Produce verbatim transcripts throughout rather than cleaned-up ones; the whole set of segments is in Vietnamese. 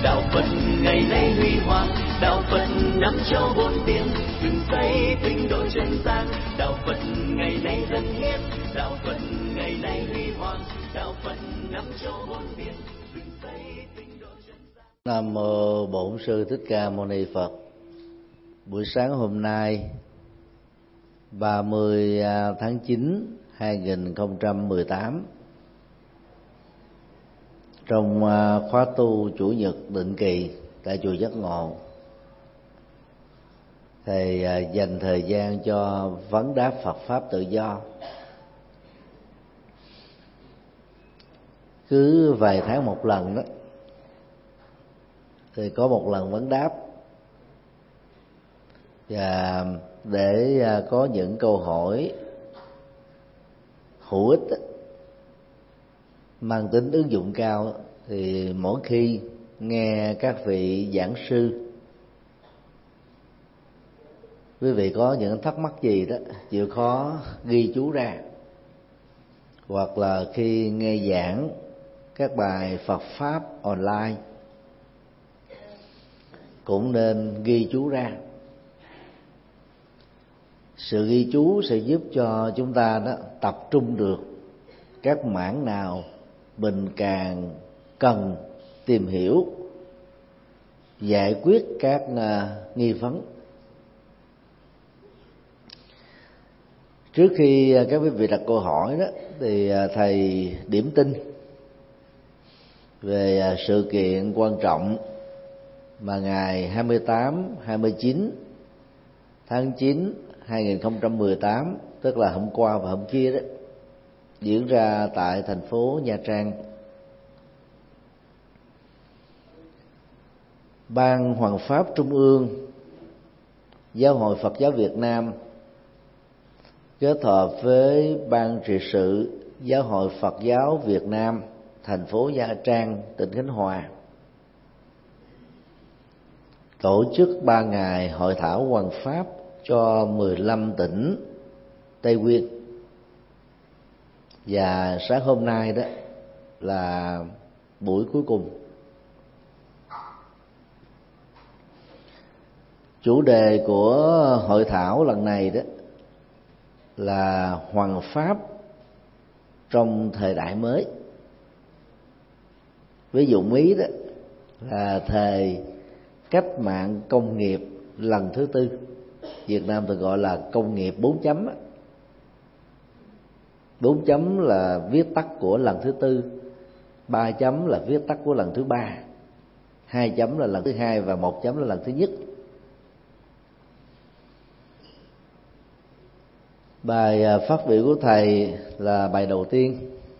đạo Phật ngày nay huy hoàng, đạo Phật năm châu bốn biển, dựng xây tinh độ chân gian. Đạo Phật ngày nay dân hiến, đạo Phật ngày nay huy hoàng, đạo Phật năm châu bốn biển, dựng xây tinh độ chân gian. Nam mô Bổn Sư Thích Ca Mâu Ni Phật. Buổi sáng hôm nay ba mươi tháng chín hai nghìn không trăm mười tám, trong khóa tu chủ nhật định kỳ tại chùa Giác Ngộ, thầy dành thời gian cho vấn đáp Phật pháp tự do. Cứ vài tháng một lần đó thì có một lần vấn đáp, và để có những câu hỏi hữu ích mang tính ứng dụng cao, thì mỗi khi nghe các vị giảng sư, quý vị có những thắc mắc gì đó chịu khó ghi chú ra, hoặc là khi nghe giảng các bài Phật pháp online cũng nên ghi chú ra. Sự ghi chú sẽ giúp cho chúng ta đó tập trung được các mảng nào mình càng cần tìm hiểu, giải quyết các uh, nghi vấn. Trước khi các quý vị đặt câu hỏi đó, thì thầy điểm tin về sự kiện quan trọng mà ngày hai mươi tám, hai mươi chín tháng chín hai nghìn không trăm mười tám, tức là hôm qua và hôm kia đó, diễn ra tại thành phố Nha Trang. Ban Hoằng pháp Trung ương Giáo hội Phật giáo Việt Nam kết hợp với Ban trị sự Giáo hội Phật giáo Việt Nam thành phố Nha Trang, tỉnh Khánh Hòa tổ chức ba ngày hội thảo hoằng pháp cho mười lăm tỉnh Tây Nguyên. Và sáng hôm nay đó là buổi cuối cùng. Chủ đề của hội thảo lần này đó là hoằng pháp trong thời đại mới, với dụng ý đó là thời cách mạng công nghiệp lần thứ tư. Việt Nam thường gọi là công nghiệp bốn chấm. bốn chấm là viết tắt của lần thứ tư, ba chấm là viết tắt của lần thứ ba, hai chấm là lần thứ hai, và một chấm là lần thứ nhất. Bài phát biểu của thầy là bài đầu tiên.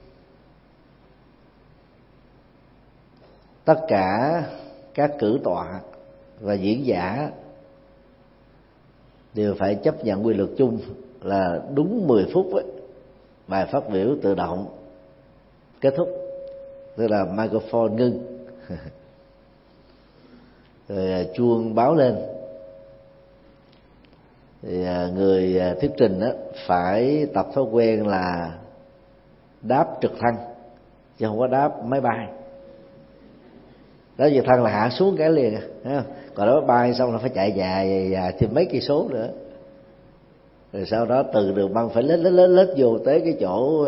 Tất cả các cử tọa và diễn giả đều phải chấp nhận quy luật chung là đúng mười phút ấy, bài phát biểu tự động kết thúc, tức là microphone ngưng rồi chuông báo lên, thì người thuyết trình đó phải tập thói quen là đáp trực thăng chứ không có đáp máy bay. Đó, trực thăng là hạ xuống cái liền, thấy không? Còn đó bay xong là phải chạy dài dài thêm mấy cây số nữa, rồi sau đó từ đường băng phải lết lết lết lết vô tới cái chỗ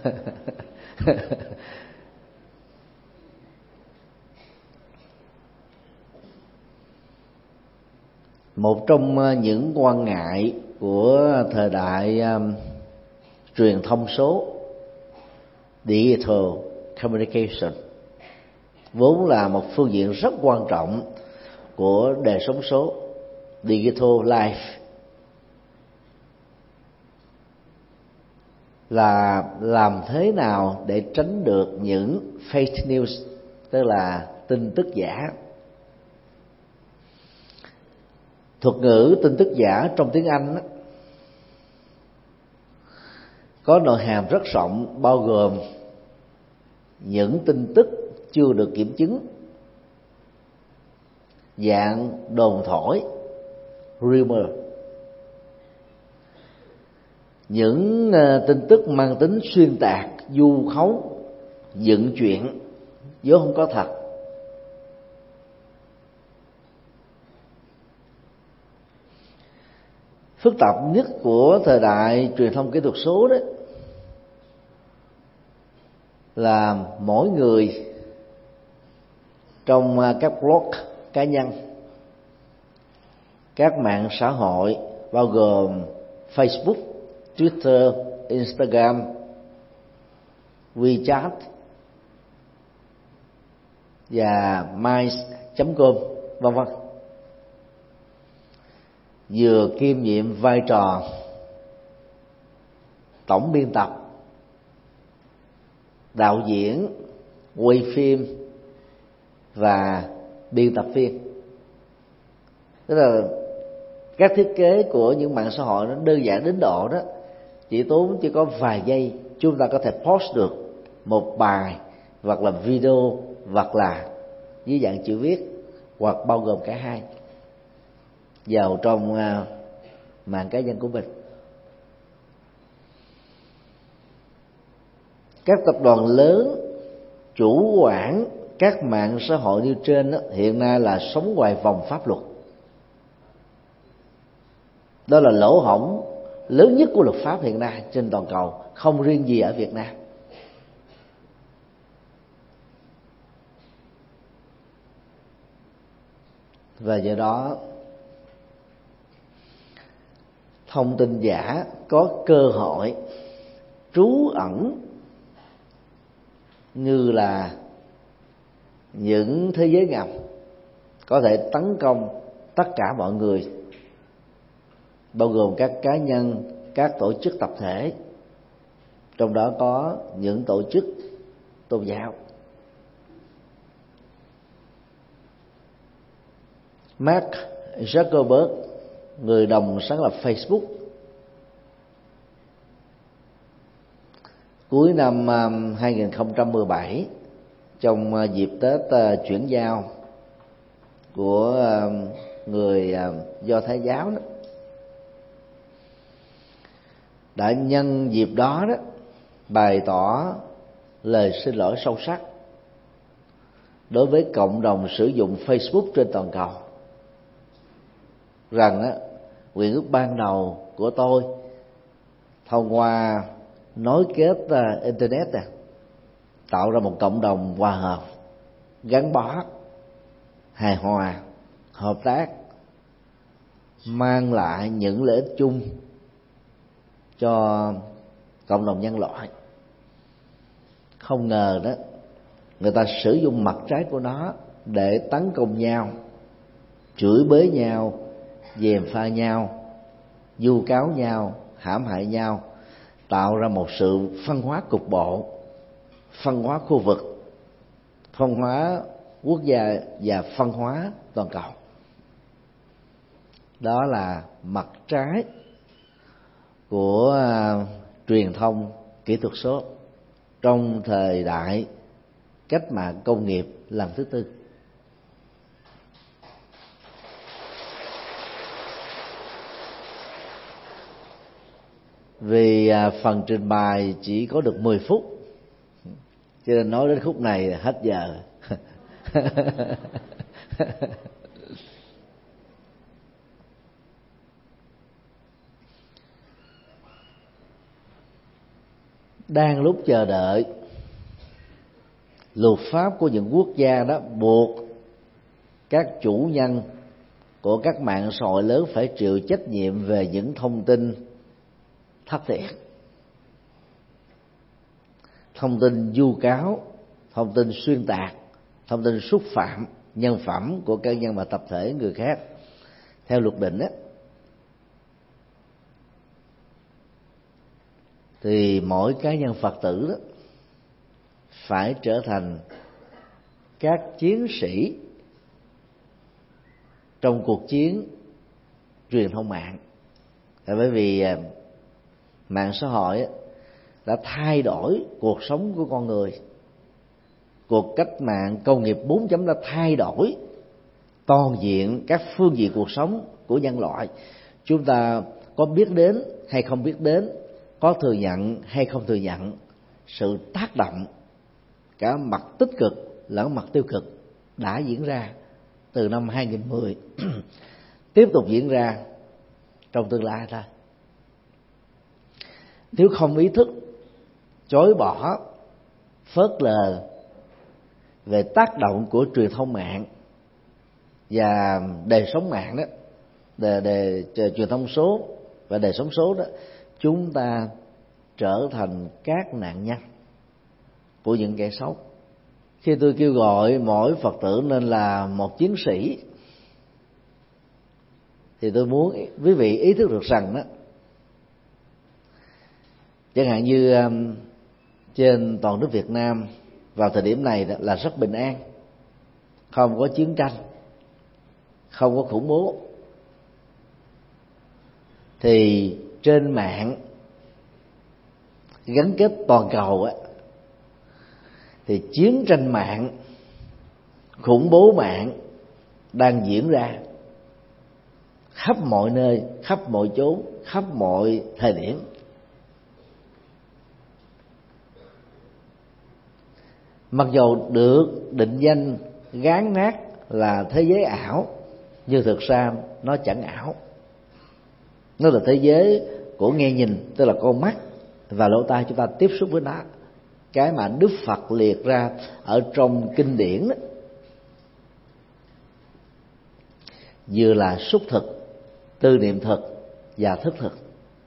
một trong những quan ngại của thời đại um, truyền thông số, digital communication, vốn là một phương diện rất quan trọng của đời sống số, digital life, là làm thế nào để tránh được những fake news, tức là tin tức giả. Thuật ngữ tin tức giả trong tiếng Anh đó, có nội hàm rất rộng, bao gồm những tin tức chưa được kiểm chứng, dạng đồn thổi, rumor, những tin tức mang tính xuyên tạc, vu khống, dựng chuyện vốn không có thật, phức tạp nhất của thời đại truyền thông kỹ thuật số đó là mỗi người trong các blog cá nhân, các mạng xã hội bao gồm Facebook, Twitter, Instagram, WeChat và mice chấm com vân vân, vừa kiêm nhiệm vai trò tổng biên tập, đạo diễn, quay phim và biên tập viên. Tức là các thiết kế của những mạng xã hội nó đơn giản đến độ đó, chỉ tốn chỉ có vài giây chúng ta có thể post được một bài hoặc là video hoặc là dưới dạng chữ viết, hoặc bao gồm cả hai vào trong uh, mạng cá nhân của mình. Các tập đoàn lớn chủ quản các mạng xã hội như trên đó, hiện nay là sống ngoài vòng pháp luật. Đó là lỗ hổng lớn nhất của luật pháp hiện nay trên toàn cầu, không riêng gì ở Việt Nam. Và do đó thông tin giả có cơ hội trú ẩn như là những thế giới ngầm, có thể tấn công tất cả mọi người, bao gồm các cá nhân, các tổ chức tập thể, trong đó có những tổ chức tôn giáo. Mark Zuckerberg, người đồng sáng lập Facebook, cuối năm hai không một bảy, trong dịp Tết chuyển giao của người Do Thái giáo đó, đã nhân dịp đó đó bày tỏ lời xin lỗi sâu sắc đối với cộng đồng sử dụng Facebook trên toàn cầu, rằng á, nguyện ước ban đầu của tôi thông qua nối kết uh, internet à, tạo ra một cộng đồng hòa hợp, gắn bó, hài hòa, hợp tác, mang lại những lợi ích chung cho cộng đồng nhân loại. Không ngờ đó, người ta sử dụng mặt trái của nó để tấn công nhau, chửi bới nhau, gièm pha nhau, vu cáo nhau, hãm hại nhau, tạo ra một sự phân hóa cục bộ, phân hóa khu vực, phân hóa quốc gia và phân hóa toàn cầu. Đó là mặt trái của uh, truyền thông kỹ thuật số trong thời đại cách mạng công nghiệp lần thứ tư. Vì uh, phần trình bày chỉ có được mười phút, cho nên nói đến khúc này hết giờ. Đang lúc chờ đợi luật pháp của những quốc gia đó buộc các chủ nhân của các mạng xã hội lớn phải chịu trách nhiệm về những thông tin thất thiệt, thông tin vu cáo, thông tin xuyên tạc, thông tin xúc phạm nhân phẩm của cá nhân và tập thể người khác. Theo luật định á, thì mỗi cá nhân Phật tử đó phải trở thành các chiến sĩ trong cuộc chiến truyền thông mạng. Bởi vì mạng xã hội đã thay đổi cuộc sống của con người. Cuộc cách mạng công nghiệp bốn chấm đã thay đổi toàn diện các phương diện cuộc sống của nhân loại. Chúng ta có biết đến hay không biết đến, có thừa nhận hay không thừa nhận, sự tác động cả mặt tích cực lẫn mặt tiêu cực đã diễn ra từ năm hai không một không, tiếp tục diễn ra trong tương lai thôi. Nếu không ý thức chối bỏ, phớt lờ về tác động của truyền thông mạng và đời sống mạng đó, đề, đề, đề truyền thông số và đời sống số đó, chúng ta trở thành các nạn nhân của những kẻ xấu. Khi tôi kêu gọi mỗi Phật tử nên là một chiến sĩ, thì tôi muốn quý vị ý thức được rằng đó, chẳng hạn như um, trên toàn nước Việt Nam vào thời điểm này là rất bình an, không có chiến tranh, không có khủng bố, thì trên mạng gắn kết toàn cầu á, thì chiến tranh mạng, khủng bố mạng đang diễn ra khắp mọi nơi, khắp mọi chốn, khắp mọi thời điểm. Mặc dù được định danh gán nát là thế giới ảo, nhưng thực ra nó chẳng ảo. Nó là thế giới của nghe nhìn, tức là con mắt và lỗ tai chúng ta tiếp xúc với nó. Cái mà Đức Phật liệt ra ở trong kinh điển đó, vừa là xúc thực, tư niệm thực và thức thực.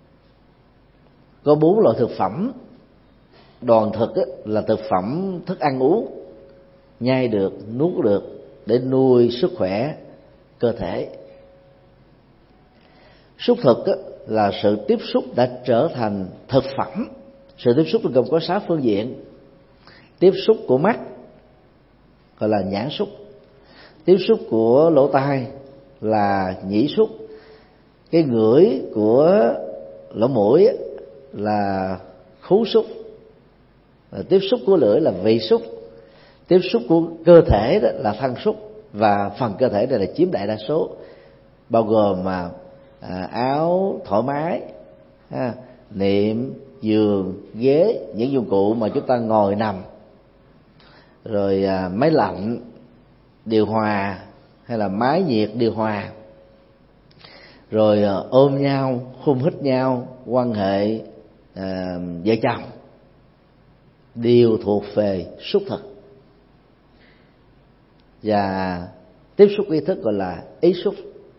Có bốn loại thực phẩm. Đoàn thực là thực phẩm thức ăn uống, nhai được, nuốt được để nuôi sức khỏe cơ thể. Xúc thực là sự tiếp xúc đã trở thành thực phẩm. Sự tiếp xúc gồm có sáu phương diện. Tiếp xúc của mắt gọi là nhãn xúc, tiếp xúc của lỗ tai là nhĩ xúc, cái ngửi của lỗ mũi là khứu xúc, tiếp xúc của lưỡi là vị xúc, tiếp xúc của cơ thể đó là thân xúc, và phần cơ thể này là chiếm đại đa số, bao gồm mà à, áo thoải mái, ha, niệm, giường, ghế, những dụng cụ mà chúng ta ngồi nằm, rồi à, máy lạnh, điều hòa hay là máy nhiệt điều hòa, rồi à, ôm nhau, hôn hít nhau, quan hệ à, vợ chồng, đều thuộc về xúc thực. Và tiếp xúc ý thức gọi là ý xúc.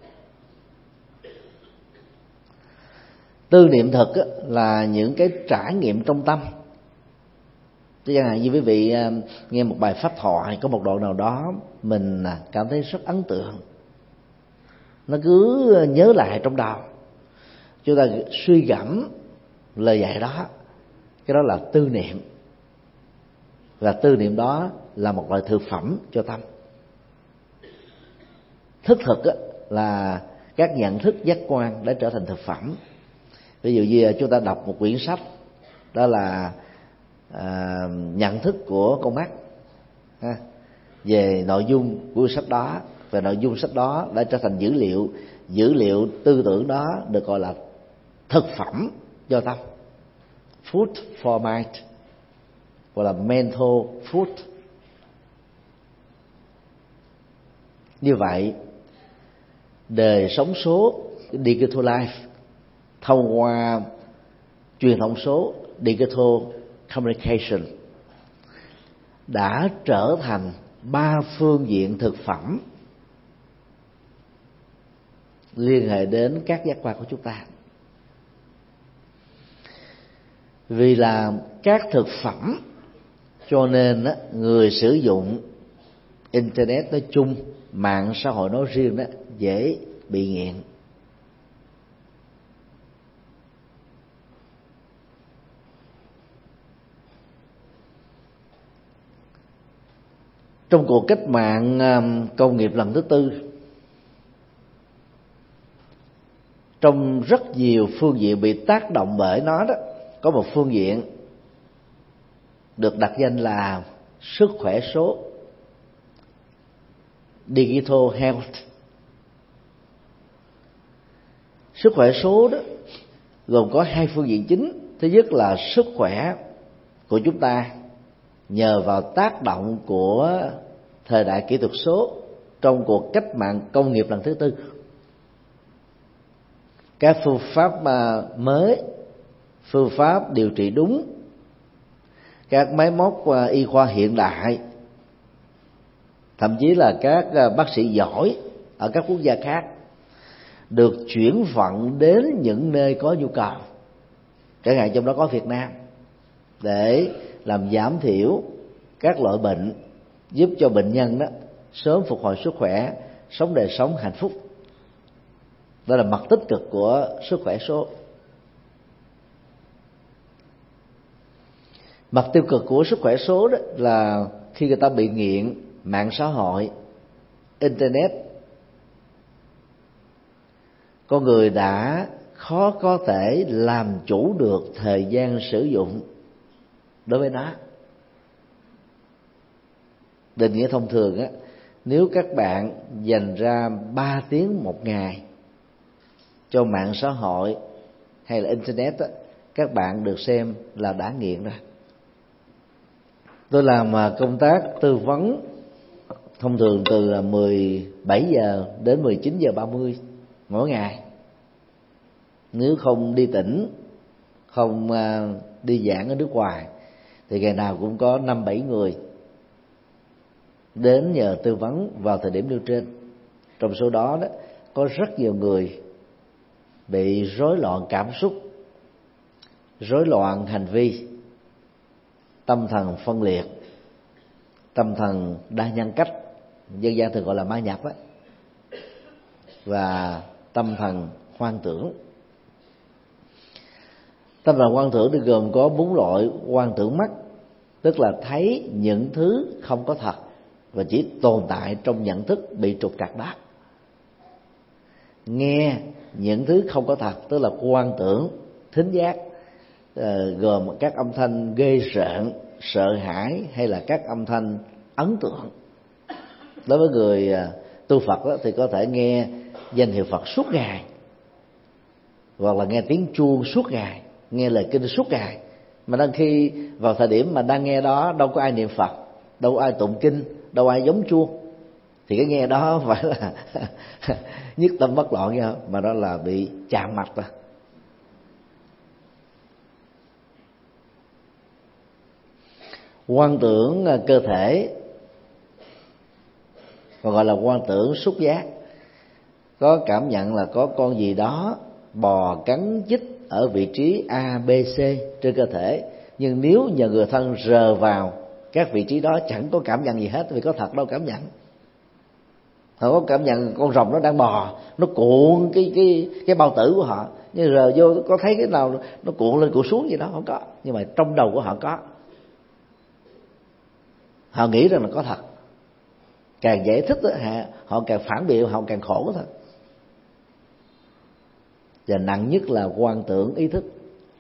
Tư niệm thực là những cái trải nghiệm trong tâm. Chẳng hạn như quý vị nghe một bài pháp thoại, có một đoạn nào đó mình cảm thấy rất ấn tượng, nó cứ nhớ lại trong đầu, chúng ta suy gẫm lời dạy đó, cái đó là tư niệm. Và tư niệm đó là một loại thực phẩm cho tâm. Thức thực là các nhận thức giác quan đã trở thành thực phẩm. Ví dụ như chúng ta đọc một quyển sách, đó là à, nhận thức của con mắt ha, về nội dung của sách đó, và nội dung sách đó đã trở thành dữ liệu. Dữ liệu tư tưởng đó được gọi là thực phẩm cho tâm, food for mind, gọi là mental food. Như vậy, đời sống số, digital life, thông qua truyền thông số, digital communication, đã trở thành ba phương diện thực phẩm liên hệ đến các giác quan của chúng ta. Vì là các thực phẩm cho nên đó, người sử dụng internet nói chung, mạng xã hội nói riêng đó, dễ bị nghiện. Trong cuộc cách mạng công nghiệp lần thứ tư, trong rất nhiều phương diện bị tác động bởi nó đó, có một phương diện được đặt danh là sức khỏe số, digital health. Sức khỏe số đó gồm có hai phương diện chính. Thứ nhất là sức khỏe của chúng ta nhờ vào tác động của thời đại kỹ thuật số trong cuộc cách mạng công nghiệp lần thứ tư. các phương pháp mới, phương pháp điều trị đúng, các máy móc y khoa hiện đại, thậm chí là các bác sĩ giỏi ở các quốc gia khác được chuyển vận đến những nơi có nhu cầu, chẳng hạn trong đó có Việt Nam, để làm giảm thiểu các loại bệnh, giúp cho bệnh nhân đó sớm phục hồi sức khỏe, sống đời sống hạnh phúc. Đó là mặt tích cực của sức khỏe số. Mặt tiêu cực của sức khỏe số đó là khi người ta bị nghiện mạng xã hội, internet, con người đã khó có thể làm chủ được thời gian sử dụng đối với nó. Định nghĩa thông thường á, nếu các bạn dành ra ba tiếng một ngày cho mạng xã hội hay là internet á, các bạn được xem là đã nghiện rồi. Tôi làm công tác tư vấn thông thường từ mười bảy giờ đến mười chín giờ ba mươi mỗi ngày. Nếu không đi tỉnh, không đi giảng ở nước ngoài thì ngày nào cũng có năm bảy người đến nhờ tư vấn vào thời điểm nêu trên. Trong số đó đó có rất nhiều người bị rối loạn cảm xúc, rối loạn hành vi, tâm thần phân liệt, tâm thần đa nhân cách, dân gian thường gọi là ma nhập á, và tâm thần hoang tưởng. Tâm thần hoang tưởng thì gồm có bốn loại hoang tưởng mắt, tức là thấy những thứ không có thật và chỉ tồn tại trong nhận thức bị trục trặc đó. Nghe những thứ không có thật, tức là hoang tưởng thính giác, gồm các âm thanh ghê rợn, sợ hãi hay là các âm thanh ấn tượng. Đối với người tu Phật đó, thì có thể nghe danh hiệu Phật suốt ngày, hoặc là nghe tiếng chuông suốt ngày, nghe lời kinh suốt ngày. Mà đang khi vào thời điểm mà đang nghe đó đâu có ai niệm Phật, đâu có ai tụng kinh, đâu ai giống chuông, thì cái nghe đó phải là nhất tâm bất loạn nha, mà đó là bị chạm mặt rồi. Quan tưởng cơ thể, còn gọi là quan tưởng xúc giác, có cảm nhận là có con gì đó bò cắn chích ở vị trí A, B, C trên cơ thể, nhưng nếu nhờ người thân rờ vào các vị trí đó chẳng có cảm nhận gì hết, vì có thật đâu cảm nhận. Họ có cảm nhận con rồng nó đang bò, nó cuộn cái cái cái bao tử của họ, nhưng rờ vô có thấy cái nào nó cuộn lên cuộn xuống gì đó không có, nhưng mà trong đầu của họ có. Họ nghĩ rằng là có thật. Càng giải thích đó, họ càng phản biện, họ càng khổ thôi. Và nặng nhất là quan tưởng ý thức,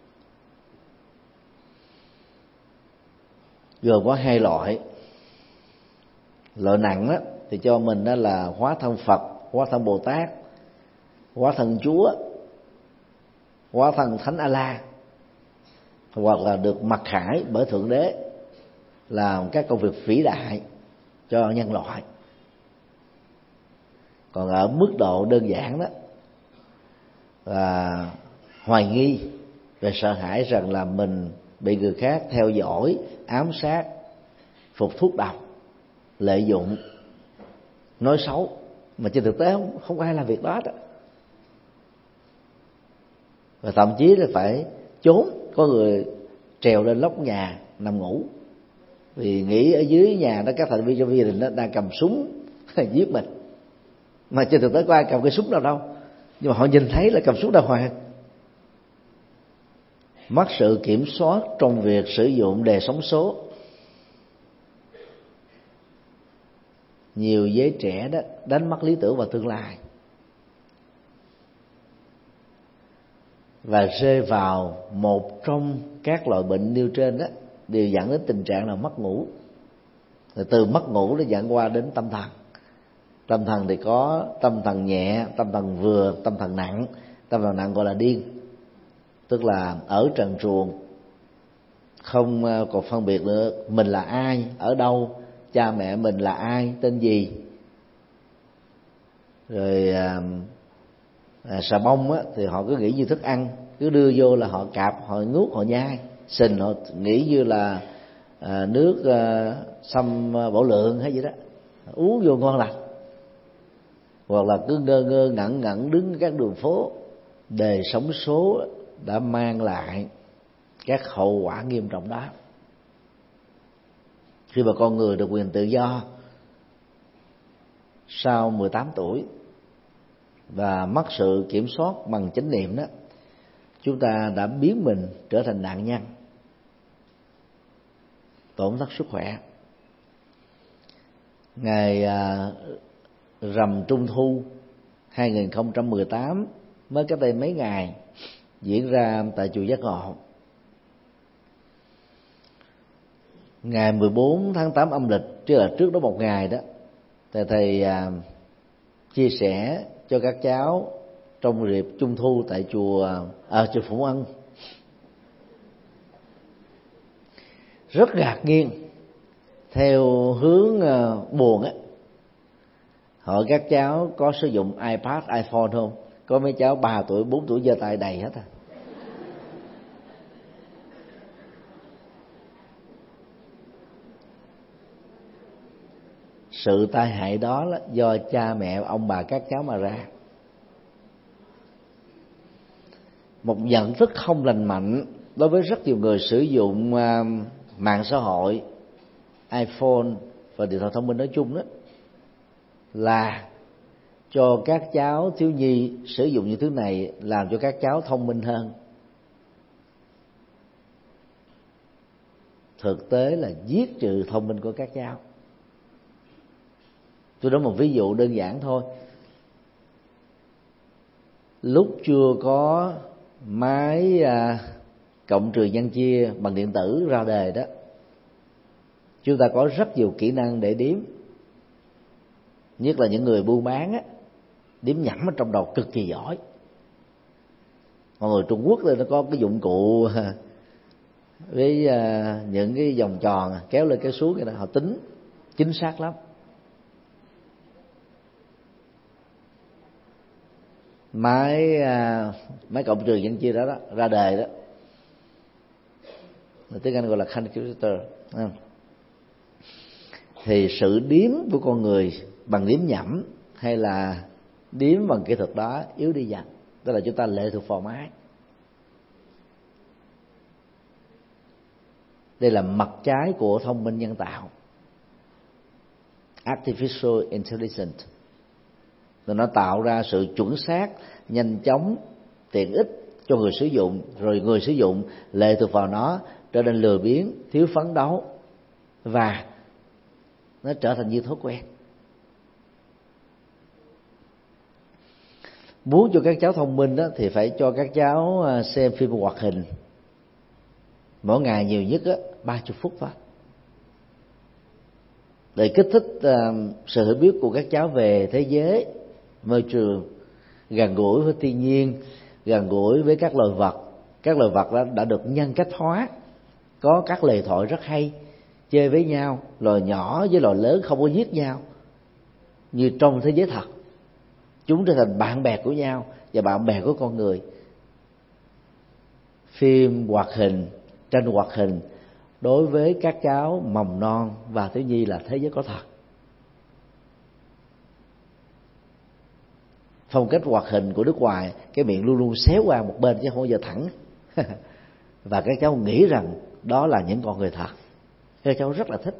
gồm có hai loại. Loại nặng đó thì cho mình đó là hóa thân Phật, hóa thân Bồ Tát, hóa thân Chúa, hóa thân Thánh A La, hoặc là được mặc khải bởi Thượng Đế làm các công việc vĩ đại cho nhân loại. Còn ở mức độ đơn giản đó là hoài nghi và sợ hãi rằng là mình bị người khác theo dõi, ám sát, phục thuốc độc, lợi dụng, nói xấu, mà trên thực tế không, không ai làm việc đó đó. Và thậm chí là phải trốn, có người trèo lên lóc nhà nằm ngủ vì nghĩ ở dưới nhà đó các thành viên trong gia đình đó đang cầm súng giết mình, mà trên thực tế có ai cầm cái súng nào đâu, nhưng mà họ nhìn thấy là cầm súng đàng hoàng. Mất sự kiểm soát trong việc sử dụng đề sống số. Nhiều giới trẻ đó đánh mất lý tưởng và tương lai, và rơi vào một trong các loại bệnh nêu trên đó đều dẫn đến tình trạng là mất ngủ. Rồi từ mất ngủ nó dẫn qua đến tâm thần. Tâm thần thì có tâm thần nhẹ, tâm thần vừa, tâm thần nặng. Tâm thần nặng gọi là điên, tức là ở trần truồng, không còn phân biệt được mình là ai, ở đâu, cha mẹ mình là ai, tên gì, rồi À, xà bông á, thì họ cứ nghĩ như thức ăn, cứ đưa vô là họ cạp, họ nuốt, họ nhai. Sình họ nghĩ như là à, nước à, sâm bổ lượng hay gì đó, uống vô ngon lành. Hoặc là cứ ngơ ngơ ngẩn ngẩn đứng các đường phố. Đời sống số đã mang lại các hậu quả nghiêm trọng đó. Khi mà con người được quyền tự do sau mười tám tuổi và mất sự kiểm soát bằng chánh niệm đó, chúng ta đã biến mình trở thành nạn nhân, tổn thất sức khỏe. Ngày à, rằm Trung Thu hai không một tám mới cách đây mấy ngày diễn ra tại chùa Giác Ngộ. Ngày mười bốn tháng tám âm lịch, chứ là trước đó một ngày đó, thầy thầy à, chia sẻ cho các cháu trong dịp Trung Thu tại chùa ở à, chùa Phụng Ân. Rất ngạc nhiên, theo hướng uh, buồn á, hỏi các cháu có sử dụng iPad, iPhone không? Có mấy cháu ba tuổi, bốn tuổi giơ tay đầy hết à. Sự tai hại đó là do cha mẹ, ông bà các cháu mà ra. Một nhận thức không lành mạnh đối với rất nhiều người sử dụng uh, mạng xã hội, iPhone và điện thoại thông minh nói chung đó, là cho các cháu thiếu nhi sử dụng những thứ này làm cho các cháu thông minh hơn. Thực tế là giết trừ thông minh của các cháu. Tôi nói một ví dụ đơn giản thôi. Lúc chưa có máy à, cộng trừ nhân chia bằng điện tử ra đời đó, chúng ta có rất nhiều kỹ năng để đếm. Nhất là những người buôn bán á, đếm nhẩm ở trong đầu cực kỳ giỏi. Mọi người Trung Quốc thì nó có cái dụng cụ với à, những cái vòng tròn kéo lên kéo xuống, cái họ tính chính xác lắm. Máy à, máy cộng trừ nhân chia đó, đó ra đời đó, tiếng Anh gọi là calculator. Thì sự đếm của con người bằng đếm nhẩm hay là đếm bằng kỹ thuật đó yếu đi dần. Tức là chúng ta lệ thuộc vào máy. Đây là mặt trái của thông minh nhân tạo, artificial intelligence. Nó tạo ra sự chuẩn xác, nhanh chóng, tiện ích cho người sử dụng, rồi người sử dụng lệ thuộc vào nó, trở nên lười biếng, thiếu phấn đấu, và nó trở thành như thói quen. Muốn cho các cháu thông minh đó, thì phải cho các cháu xem phim hoạt hình mỗi ngày nhiều nhất ba mươi phút thôi, để kích thích uh, sự hiểu biết của các cháu về thế giới, môi trường, gần gũi với thiên nhiên, gần gũi với các loài vật. Các loài vật đã, đã được nhân cách hóa, có các lời thoại rất hay, chơi với nhau, loài nhỏ với loài lớn không có giết nhau như trong thế giới thật. Chúng trở thành bạn bè của nhau và bạn bè của con người. Phim hoạt hình, tranh hoạt hình đối với các cháu mầm non và thiếu nhi là thế giới có thật. Phong cách hoạt hình của nước ngoài, cái miệng luôn luôn xéo qua một bên chứ không bao giờ thẳng. Và các cháu nghĩ rằng đó là những con người thật. Các cháu rất là thích.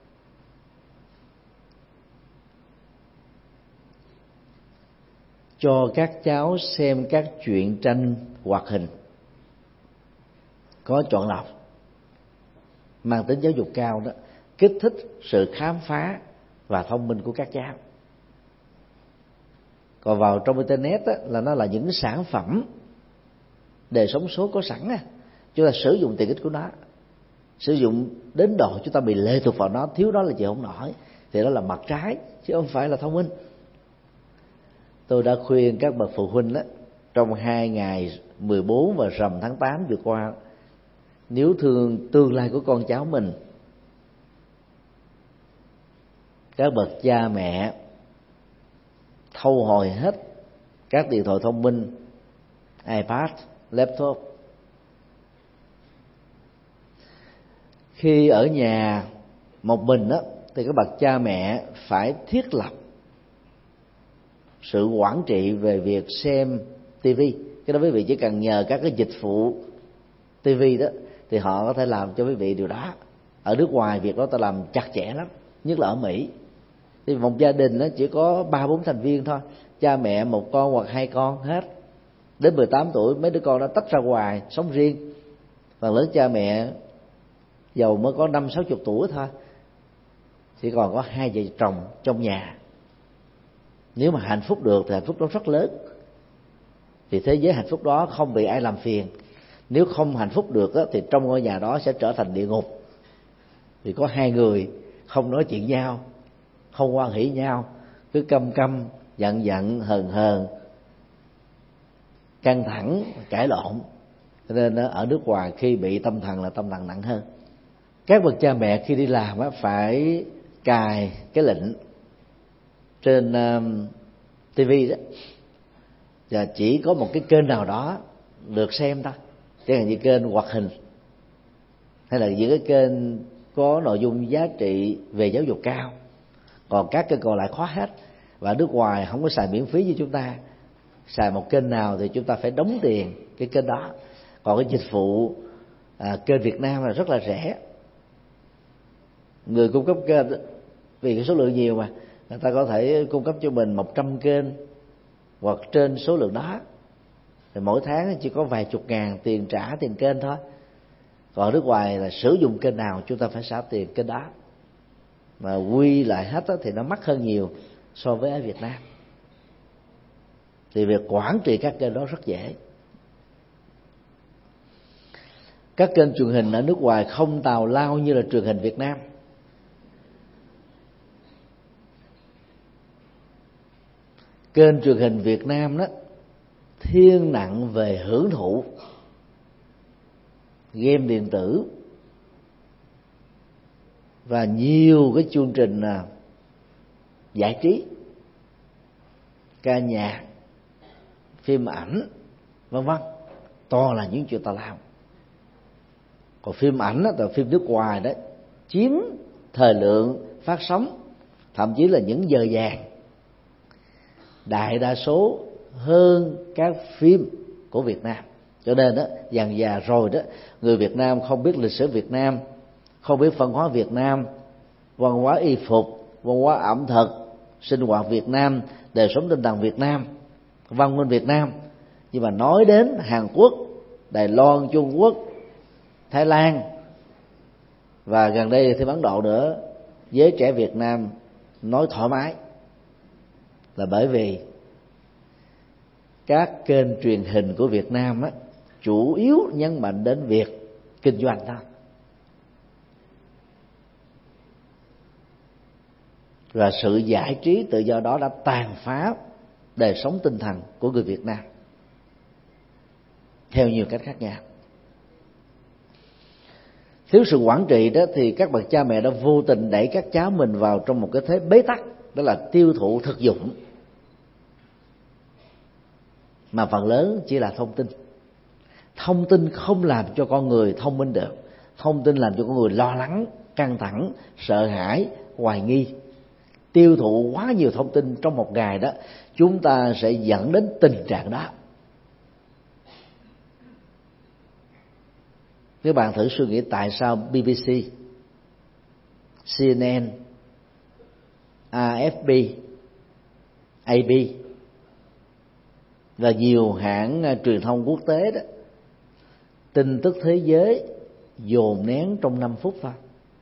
Cho các cháu xem các truyện tranh hoạt hình có chọn lọc, mang tính giáo dục cao đó, kích thích sự khám phá và thông minh của các cháu. Còn vào trong internet á, là nó là những sản phẩm đời sống số có sẵn á, chúng ta sử dụng tiện ích của nó, sử dụng đến độ chúng ta bị lệ thuộc vào nó, thiếu đó là chịu không nổi, thì đó là mặt trái chứ không phải là thông minh. Tôi đã khuyên các bậc phụ huynh đó, trong hai ngày mười bốn và rằm tháng tám vừa qua, nếu thương tương lai của con cháu mình, các bậc cha mẹ thâu hồi hết các điện thoại thông minh, iPad, laptop. Khi ở nhà một mình đó, thì các bậc cha mẹ phải thiết lập sự quản trị về việc xem tivi. Cái đó quý vị chỉ cần nhờ các cái dịch vụ tivi đó thì họ có thể làm cho quý vị điều đó. Ở nước ngoài việc đó ta làm chặt chẽ lắm, nhất là ở Mỹ. Thì một gia đình đó chỉ có ba bốn thành viên thôi, cha mẹ một con hoặc hai con hết. Đến mười tám tuổi mấy đứa con đã tách ra ngoài sống riêng. Phần lớn cha mẹ giàu mới có năm sáu chục tuổi thôi, chỉ còn có hai vợ chồng trong nhà. Nếu mà hạnh phúc được thì hạnh phúc đó rất lớn, vì thế giới hạnh phúc đó không bị ai làm phiền. Nếu không hạnh phúc được thì trong ngôi nhà đó sẽ trở thành địa ngục, vì có hai người không nói chuyện nhau, không hoan hỷ nhau, cứ căm căm, giận giận, hờn hờn, căng thẳng, cãi lộn. Cho nên ở nước ngoài khi bị tâm thần là tâm thần nặng hơn. Các bậc cha mẹ khi đi làm phải cài cái lệnh trên uh, tivi đó, và chỉ có một cái kênh nào đó được xem thôi, chẳng hạn như kênh hoạt hình hay là những cái kênh có nội dung giá trị về giáo dục cao, còn các kênh còn lại khóa hết. Và nước ngoài không có xài miễn phí như chúng ta, xài một kênh nào thì chúng ta phải đóng tiền cái kênh đó. Còn cái dịch vụ à, kênh Việt Nam là rất là rẻ. Người cung cấp kênh vì cái số lượng nhiều mà, người ta có thể cung cấp cho mình một trăm kênh hoặc trên số lượng đó, thì mỗi tháng chỉ có vài chục ngàn tiền trả tiền kênh thôi. Còn nước ngoài là sử dụng kênh nào chúng ta phải trả tiền kênh đó, mà quy lại hết thì nó mắc hơn nhiều so với ở Việt Nam. Thì việc quản trị các kênh đó rất dễ. Các kênh truyền hình ở nước ngoài không tào lao như là truyền hình Việt Nam. Kênh truyền hình Việt Nam đó thiên nặng về hưởng thụ, game điện tử và nhiều cái chương trình giải trí, ca nhạc, phim ảnh, vân vân, toàn là những chuyện tào lao. Còn phim ảnh đó, là phim nước ngoài đó, chiếm thời lượng phát sóng, thậm chí là những giờ vàng, đại đa số hơn các phim của Việt Nam. Cho nên đó, dần dà rồi đó, người Việt Nam không biết lịch sử Việt Nam, không biết văn hóa Việt Nam, văn hóa y phục, văn hóa ẩm thực, sinh hoạt Việt Nam, đời sống tinh thần Việt Nam, văn minh Việt Nam. Nhưng mà nói đến Hàn Quốc, Đài Loan, Trung Quốc, Thái Lan và gần đây thêm Ấn Độ nữa, giới trẻ Việt Nam nói thoải mái, là bởi vì các kênh truyền hình của Việt Nam á, chủ yếu nhấn mạnh đến việc kinh doanh thôi. Và sự giải trí tự do đó đã tàn phá đời sống tinh thần của người Việt Nam theo nhiều cách khác nhau. Thiếu sự quản trị đó thì các bậc cha mẹ đã vô tình đẩy các cháu mình vào trong một cái thế bế tắc, đó là tiêu thụ thực dụng, mà phần lớn chỉ là thông tin. Thông tin không làm cho con người thông minh được. Thông tin làm cho con người lo lắng, căng thẳng, sợ hãi, hoài nghi. Tiêu thụ quá nhiều thông tin trong một ngày đó, chúng ta sẽ dẫn đến tình trạng đó. Các bạn thử suy nghĩ tại sao bê bê xê, xê en en, a ép pê, a bê và nhiều hãng truyền thông quốc tế đó, tin tức thế giới dồn nén trong năm phút thôi.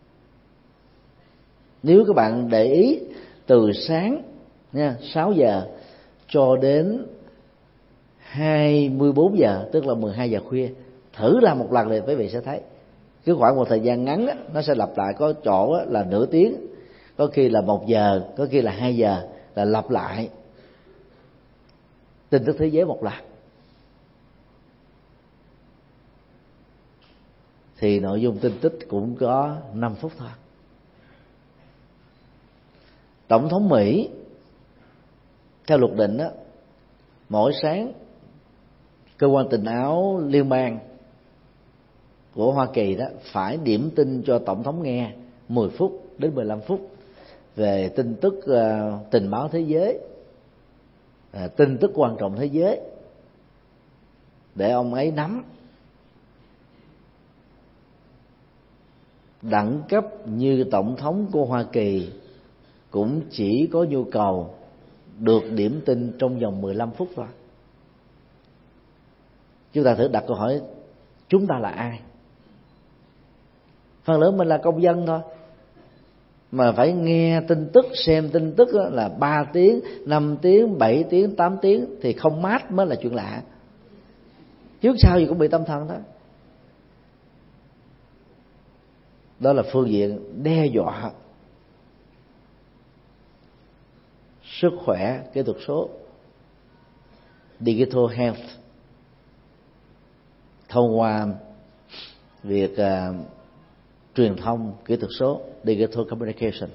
Nếu các bạn để ý từ sáng nha, sáu giờ cho đến hai mươi bốn giờ, tức là mười hai giờ khuya, thử làm một lần thì quý vị sẽ thấy cứ khoảng một thời gian ngắn đó, nó sẽ lặp lại. Có chỗ là nửa tiếng, có khi là một giờ, có khi là hai giờ, là lặp lại tin tức thế giới một lần. Thì nội dung tin tức cũng có năm phút thôi. Tổng thống Mỹ theo luật định đó, mỗi sáng cơ quan tình báo liên bang của Hoa Kỳ đó phải điểm tin cho tổng thống nghe mười phút đến mười lăm phút về tin tức uh, tình báo thế giới, uh, tin tức quan trọng thế giới, để ông ấy nắm. Đẳng cấp như tổng thống của Hoa Kỳ cũng chỉ có nhu cầu được điểm tin trong vòng mười lăm phút thôi. Chúng ta thử đặt câu hỏi, chúng ta là ai? Phần lớn mình là công dân thôi, mà phải nghe tin tức, xem tin tức là ba tiếng, năm tiếng, bảy tiếng, tám tiếng thì không mát mới là chuyện lạ. Trước sau gì cũng bị tâm thần đó. Đó là phương diện đe dọa sức khỏe kỹ thuật số, digital health, thông qua việc uh, truyền thông kỹ thuật số, digital communication.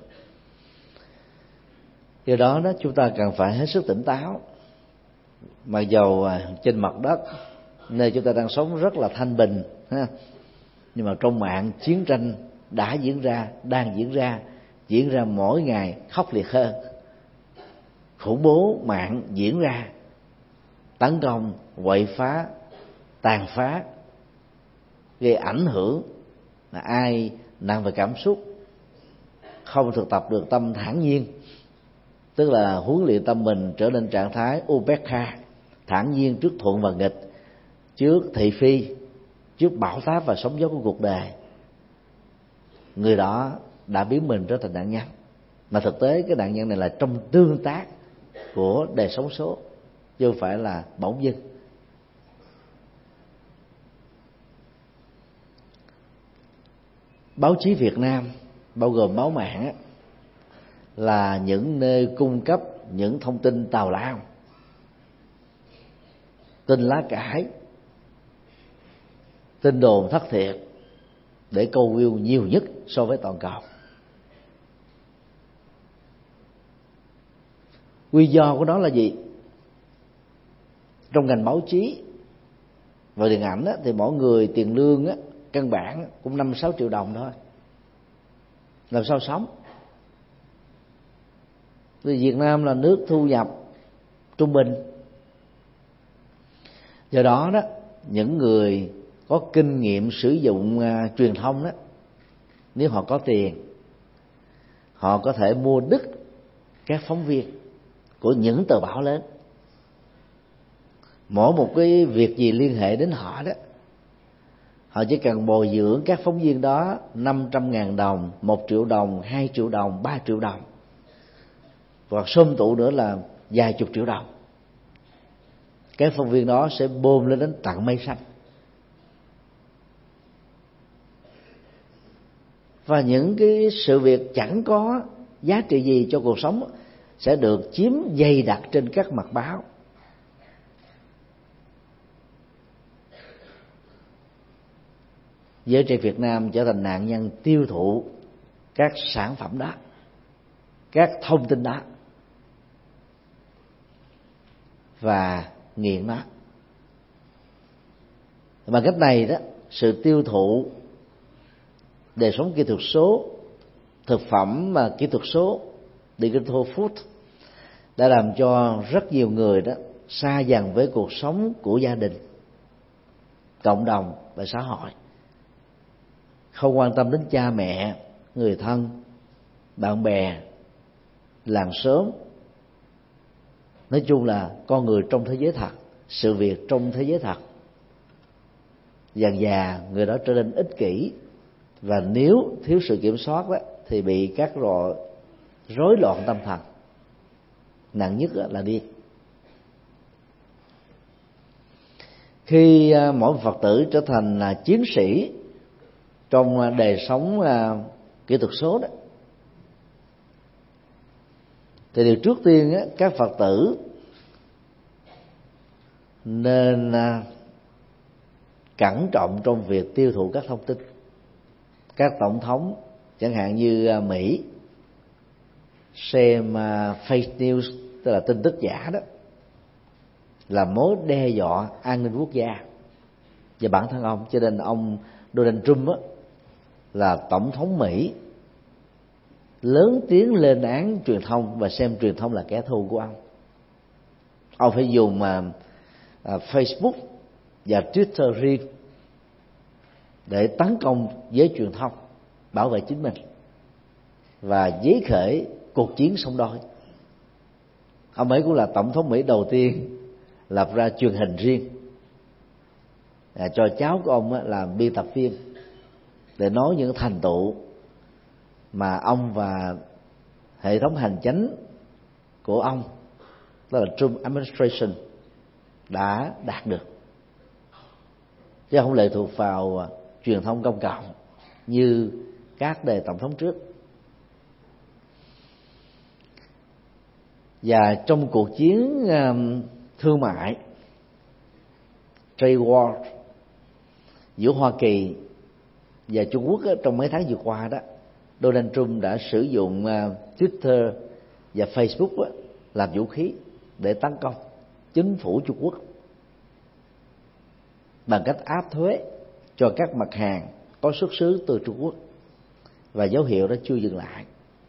Do đó đó chúng ta cần phải hết sức tỉnh táo. Mặc dầu uh, trên mặt đất nơi chúng ta đang sống rất là thanh bình ha, nhưng mà trong mạng chiến tranh đã diễn ra, đang diễn ra, diễn ra mỗi ngày khốc liệt hơn. Khủng bố mạng diễn ra, tấn công, quậy phá, tàn phá, gây ảnh hưởng là ai nặng về cảm xúc, không thực tập được tâm thản nhiên, tức là huấn luyện tâm mình trở nên trạng thái upekha, thản nhiên trước thuận và nghịch, trước thị phi, trước bão táp và sóng gió của cuộc đời. Người đó đã biến mình trở thành nạn nhân. Mà thực tế cái nạn nhân này là trong tương tác của đời sống số, chứ không phải là bỗng dưng. Báo chí Việt Nam bao gồm báo mạng là những nơi cung cấp những thông tin tào lao, tin lá cải, tin đồn thất thiệt để câu view nhiều nhất so với toàn cầu. Nguyên do của nó là gì? Trong ngành báo chí và điện ảnh á, thì mỗi người tiền lương á, căn bản cũng năm sáu triệu đồng thôi, làm sao sống? Vì Việt Nam là nước thu nhập trung bình. Do đó đó, những người có kinh nghiệm sử dụng uh, truyền thông đó, nếu họ có tiền, họ có thể mua đứt các phóng viên của những tờ báo lớn. Mỗi một cái việc gì liên hệ đến họ đó, họ chỉ cần bồi dưỡng các phóng viên đó năm trăm ngàn đồng, một triệu đồng, hai triệu đồng, ba triệu đồng, hoặc sum tụ nữa là vài chục triệu đồng. Các phóng viên đó sẽ bơm lên đến tận mây xanh. Và những cái sự việc chẳng có giá trị gì cho cuộc sống sẽ được chiếm dày đặc trên các mặt báo. Giới trẻ Việt Nam trở thành nạn nhân tiêu thụ các sản phẩm đó, các thông tin đó, và nghiện nó. Bằng cách này đó, sự tiêu thụ đời sống kỹ thuật số, thực phẩm mà kỹ thuật số, digital food, đã làm cho rất nhiều người đó xa dần với cuộc sống của gia đình, cộng đồng và xã hội, không quan tâm đến cha mẹ, người thân, bạn bè, làng xóm. Nói chung là con người trong thế giới thật, sự việc trong thế giới thật. Dần dà người đó trở nên ích kỷ, và nếu thiếu sự kiểm soát đó, thì bị các loại rối loạn tâm thần, nặng nhất là điên. Khi mỗi Phật tử trở thành là chiến sĩ trong đời sống kỹ thuật số đó, thì điều trước tiên á, các Phật tử nên cẩn trọng trong việc tiêu thụ các thông tin. Các tổng thống chẳng hạn như Mỹ xem fake news, tức là tin tức giả đó, là mối đe dọa an ninh quốc gia và bản thân ông. Cho nên ông Donald Trump á, là tổng thống Mỹ lớn tiếng lên án truyền thông và xem truyền thông là kẻ thù của ông. Ông phải dùng uh, uh, Facebook và Twitter riêng để tấn công với truyền thông, bảo vệ chính mình và giấy khởi cuộc chiến song đôi. Ông ấy cũng là tổng thống Mỹ đầu tiên lập ra truyền hình riêng, à, cho cháu của ông á, làm biên tập viên để nói những thành tựu mà ông và hệ thống hành chánh của ông, đó là Trump administration, đã đạt được, chứ không lệ thuộc vào truyền thông công cộng như các đời tổng thống trước. Và trong cuộc chiến um, thương mại trade war giữa Hoa Kỳ và Trung Quốc á, trong mấy tháng vừa qua đó, Donald Trump đã sử dụng uh, Twitter và Facebook á, làm vũ khí để tấn công chính phủ Trung Quốc bằng cách áp thuế cho các mặt hàng có xuất xứ từ Trung Quốc, và dấu hiệu đó chưa dừng lại.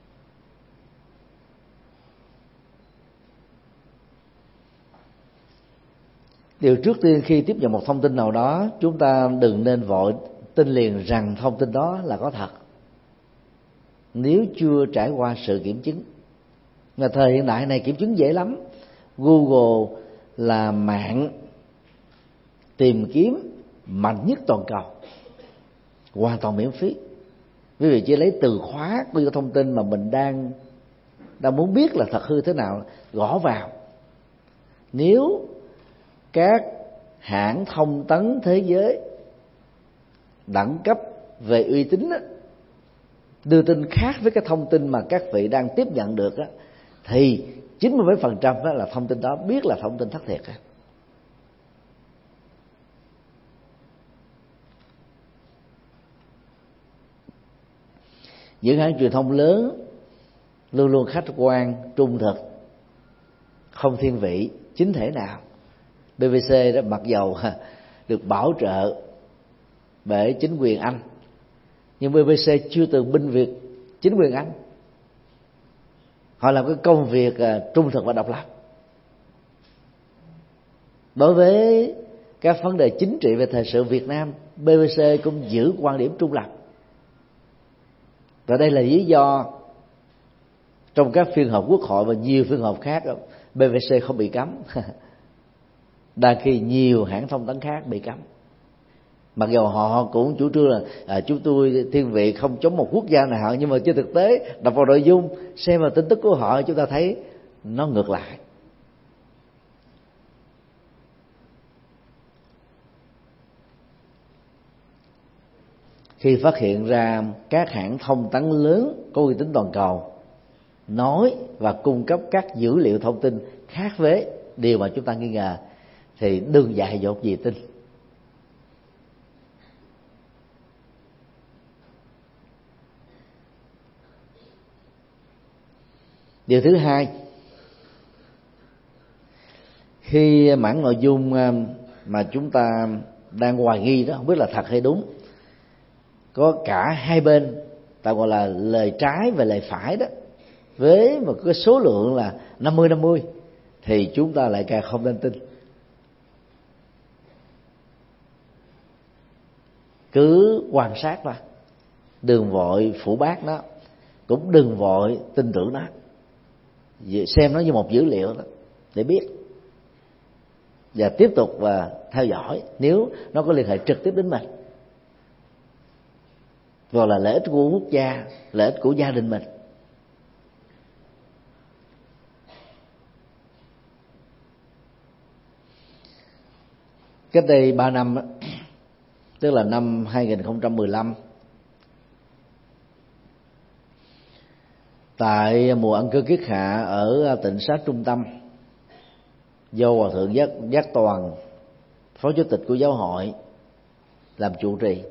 Điều trước tiên khi tiếp nhận một thông tin nào đó, chúng ta đừng nên vội tin liền rằng thông tin đó là có thật nếu chưa trải qua sự kiểm chứng. Mà thời hiện đại này kiểm chứng dễ lắm. Google là mạng tìm kiếm mạnh nhất toàn cầu, hoàn toàn miễn phí. Quý vị chỉ lấy từ khóa của những thông tin mà mình đang đang muốn biết là thật hư thế nào, gõ vào. Nếu các hãng thông tấn thế giới đẳng cấp về uy tín á, đưa tin khác với cái thông tin mà các vị đang tiếp nhận được á, thì chín mươi bảy phần trăm là thông tin đó biết là thông tin thất thiệt. Những hãng truyền thông lớn luôn luôn khách quan, trung thực, không thiên vị chính thể nào. bê bê xê đó mặc dầu được bảo trợ bởi chính quyền Anh, nhưng bê bê xê chưa từng binh vực chính quyền Anh. Họ làm cái công việc trung thực và độc lập. Đối với các vấn đề chính trị về thời sự Việt Nam, bê bê xê cũng giữ quan điểm trung lập. Và đây là lý do trong các phiên họp quốc hội và nhiều phiên họp khác, bê bê xê không bị cấm, đang khi nhiều hãng thông tấn khác bị cấm. Mặc dù họ cũng chủ trương là à, chúng tôi thiên vị không chống một quốc gia nào, nhưng mà trên thực tế đọc vào nội dung, xem vào tin tức của họ, chúng ta thấy nó ngược lại. Khi phát hiện ra các hãng thông tấn lớn có uy tín toàn cầu nói và cung cấp các dữ liệu thông tin khác với điều mà chúng ta nghi ngờ, thì đừng dại dột gì tin. Điều thứ hai, khi mảng nội dung mà chúng ta đang hoài nghi đó không biết là thật hay đúng, có cả hai bên, ta gọi là lời trái và lời phải đó, với một cái số lượng là năm mươi năm mươi, thì chúng ta lại càng không nên tin. Cứ quan sát thôi, đừng vội phủ bác nó, cũng đừng vội tin tưởng nó, xem nó như một dữ liệu đó để biết, và tiếp tục và theo dõi nếu nó có liên hệ trực tiếp đến mình, hoặc là lợi ích của quốc gia, lợi ích của gia đình mình. Cách đây ba năm, tức là năm hai nghìn không trăm mười lăm, tại mùa ăn cơm kiết hạ ở tịnh xá Trung Tâm, do Hòa thượng Giác, Giác Toàn, Phó Chủ tịch của giáo hội làm trụ trì.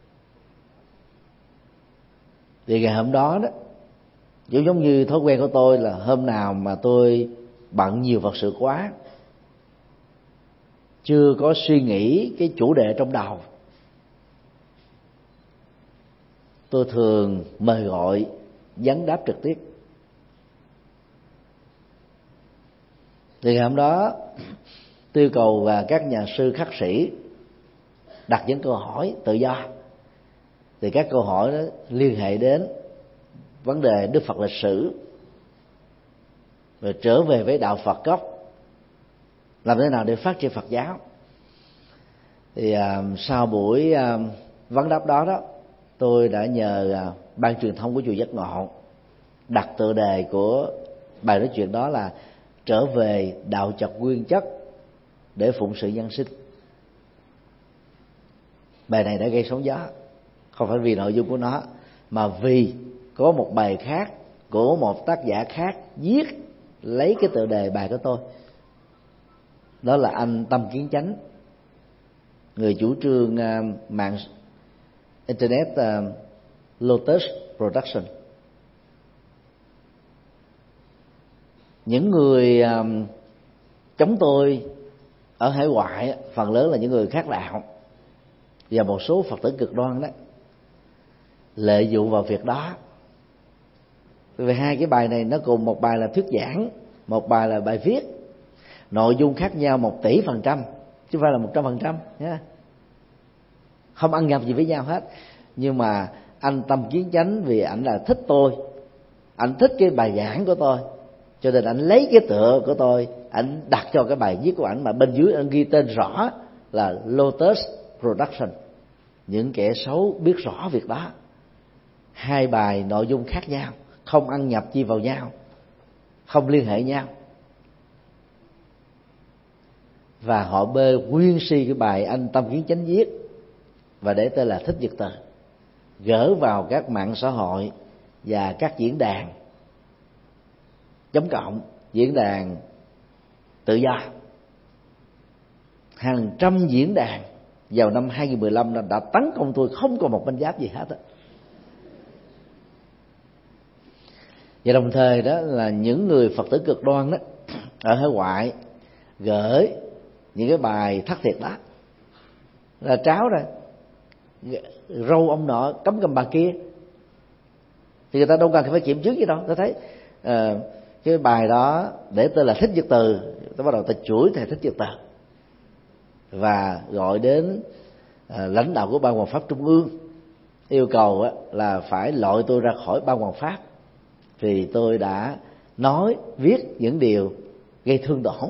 Thì ngày hôm đó đó, giống giống như thói quen của tôi là hôm nào mà tôi bận nhiều Phật sự quá, chưa có suy nghĩ cái chủ đề trong đầu, tôi thường mời gọi vấn đáp trực tiếp. Thì ngày hôm đó tôi yêu cầu và các nhà sư khắc sĩ đặt những câu hỏi tự do. Thì các câu hỏi đó liên hệ đến vấn đề Đức Phật lịch sử, rồi trở về với đạo Phật gốc, làm thế nào để phát triển Phật giáo. Thì à, sau buổi à, vấn đáp đó đó, tôi đã nhờ à, ban truyền thông của chùa Giác Ngộ đặt tựa đề của bài nói chuyện đó là trở về đạo trật nguyên chất để phụng sự nhân sinh. Bài này đã gây sóng gió, không phải vì nội dung của nó, mà vì có một bài khác của một tác giả khác viết lấy cái tựa đề bài của tôi. Đó là anh Tâm Kiến Chánh, người chủ trương uh, mạng internet uh, Lotus Production. Những người uh, chống tôi ở hải ngoại phần lớn là những người khác đạo, và một số Phật tử cực đoan đó lợi dụng vào việc đó. Vì hai cái bài này nó cùng một bài là thuyết giảng, một bài là bài viết, nội dung khác nhau một tỷ phần trăm chứ không phải là một trăm phần trăm nhé, không ăn nhập gì với nhau hết. Nhưng mà anh Tâm Kiến Chánh vì ảnh là thích tôi, ảnh thích cái bài giảng của tôi, cho nên ảnh lấy cái tựa của tôi, ảnh đặt cho cái bài viết của ảnh, mà bên dưới anh ghi tên rõ là Lotus Production. Những kẻ xấu biết rõ việc đó. Hai bài nội dung khác nhau, không ăn nhập chi vào nhau, không liên hệ nhau, và họ bê nguyên si cái bài anh Tâm Kiến Chánh viết và để tên là Thích Nhật Từ, gỡ vào các mạng xã hội và các diễn đàn chống cộng, diễn đàn tự do. Hàng trăm diễn đàn vào năm hai không một lăm đã tấn công tôi không còn một banh giáp gì hết á. Và đồng thời đó là những người Phật tử cực đoan đó ở hải ngoại gửi những cái bài thất thiệt đó, là tráo rồi râu ông nọ cấm cầm bà kia, thì người ta đâu cần phải kiểm chứng gì đâu. Tôi thấy uh, cái bài đó để tên là Thích Nhật Từ, tôi bắt đầu ta chửi thầy Thích Nhật Từ và gọi đến uh, lãnh đạo của Ban Hoằng Pháp Trung ương, yêu cầu uh, là phải loại tôi ra khỏi Ban Hoằng Pháp vì tôi đã nói viết những điều gây thương tổn.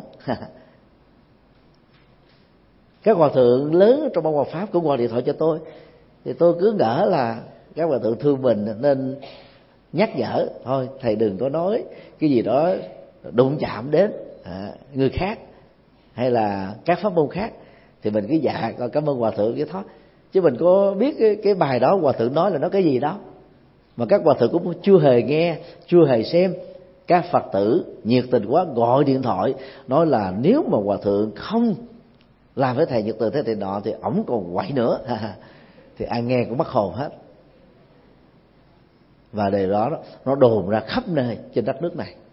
Các hòa thượng lớn trong Ban Hoằng Pháp cũng gọi điện thoại cho tôi, thì tôi cứ ngỡ là các hòa thượng thương mình nên nhắc nhở thôi, thầy đừng có nói cái gì đó đụng chạm đến à, người khác hay là các pháp môn khác. Thì mình cứ dạ cảm ơn hòa thượng cái thoát, chứ mình có biết cái, cái bài đó hòa thượng nói là nó cái gì đó, mà các hòa thượng cũng chưa hề nghe, chưa hề xem. Các Phật tử nhiệt tình quá gọi điện thoại nói là nếu mà hòa thượng không làm với thầy Nhật Từ thế thì nọ thì ổng còn quậy nữa. Thì ai nghe cũng mất hồn hết. Và điều đó nó đồn ra khắp nơi trên đất nước này.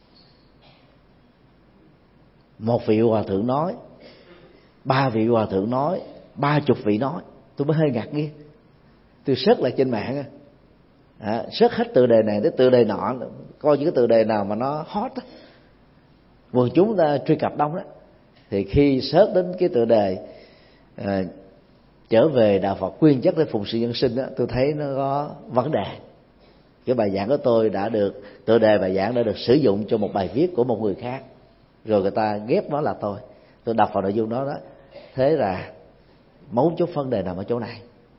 Một vị hòa thượng nói, ba vị hòa thượng nói, ba chục vị nói, tôi mới hơi ngạc nhiên. Tôi search lại trên mạng, à, search hết tựa đề này tới tựa đề nọ, coi những cái tựa đề nào mà nó hot á, quần chúng ta truy cập đông đó. Thì khi search đến cái tựa đề à, trở về đạo Phật nguyên chất để phụng sự nhân sinh đó, tôi thấy nó có vấn đề. Cái bài giảng của tôi đã được, tựa đề bài giảng đã được sử dụng cho một bài viết của một người khác, rồi người ta ghép nó là tôi. Tôi đọc vào nội dung đó đó, thế là mấu chốt vấn đề nằm ở chỗ này.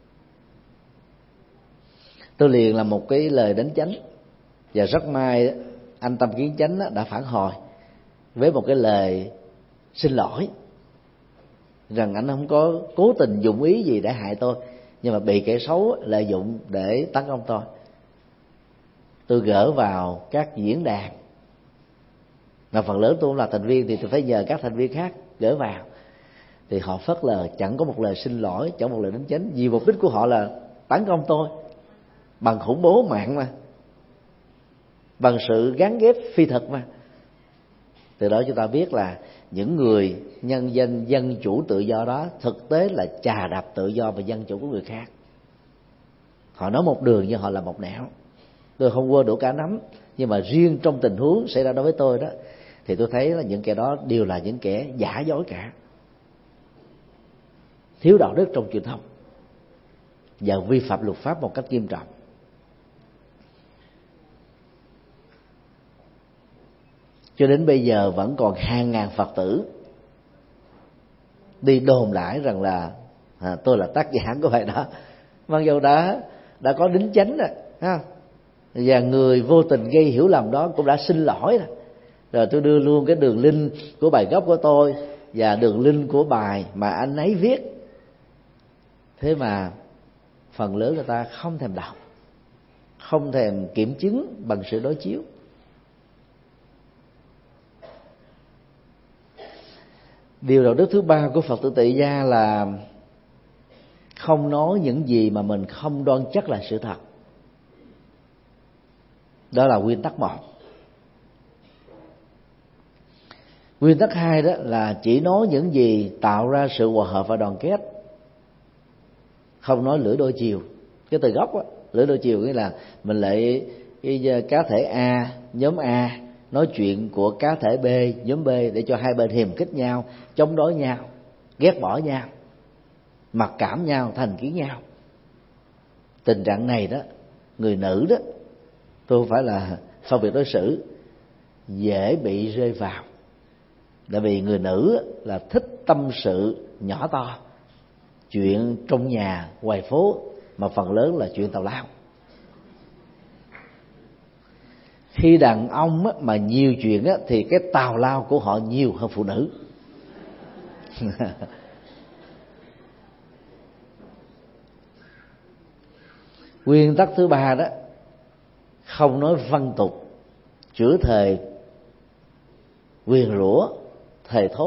Tôi liền làm một cái lời đánh chánh, và rất may anh Tâm Kiến Chánh đã phản hồi với một cái lời xin lỗi, rằng anh không có cố tình dụng ý gì để hại tôi, nhưng mà bị kẻ xấu lợi dụng để tấn công tôi. Tôi gỡ vào các diễn đàn, mà phần lớn tôi cũng là thành viên thì tôi phải nhờ các thành viên khác gỡ vào. Thì họ phớt lờ, chẳng có một lời xin lỗi, chẳng một lời đánh chánh, vì mục đích của họ là tấn công tôi bằng khủng bố mạng mà, bằng sự gắn ghép phi thực mà. Từ đó chúng ta biết là những người nhân danh dân chủ tự do đó thực tế là chà đạp tự do và dân chủ của người khác. Họ nói một đường nhưng họ là một nẻo. Tôi không quơ đũa cả nắm, nhưng mà riêng trong tình huống xảy ra đối với tôi đó, thì tôi thấy là những kẻ đó đều là những kẻ giả dối cả, thiếu đạo đức trong truyền thông và vi phạm luật pháp một cách nghiêm trọng. Cho đến bây giờ vẫn còn hàng ngàn Phật tử đi đồn lại rằng là à, tôi là tác giả của bài đó, mặc dù đã đã có đính chánh rồi, ha, và người vô tình gây hiểu lầm đó cũng đã xin lỗi rồi. Rồi tôi đưa luôn cái đường link của bài gốc của tôi và đường link của bài mà anh ấy viết. Thế mà phần lớn người ta không thèm đọc, không thèm kiểm chứng bằng sự đối chiếu. Điều đạo đức thứ ba của Phật tử tại gia là không nói những gì mà mình không đoan chắc là sự thật. Đó là nguyên tắc một. Nguyên tắc hai đó là chỉ nói những gì tạo ra sự hòa hợp và đoàn kết, không nói lưỡi đôi chiều. Cái từ gốc á, lưỡi đôi chiều nghĩa là mình lại cái cá thể A, nhóm A nói chuyện của cá thể B, nhóm B để cho hai bên hiềm khích nhau, chống đối nhau, ghét bỏ nhau, mặc cảm nhau, thành kiến nhau. Tình trạng này đó, người nữ đó, tôi không phải là phân biệt đối xử, dễ bị rơi vào. Tại vì người nữ là thích tâm sự nhỏ to, chuyện trong nhà, ngoài phố, mà phần lớn là chuyện tào lao. Khi đàn ông mà nhiều chuyện thì cái tào lao của họ nhiều hơn phụ nữ. Nguyên tắc thứ ba đó, không nói văn tục, chửi thề, nguyền rủa, thề thốt.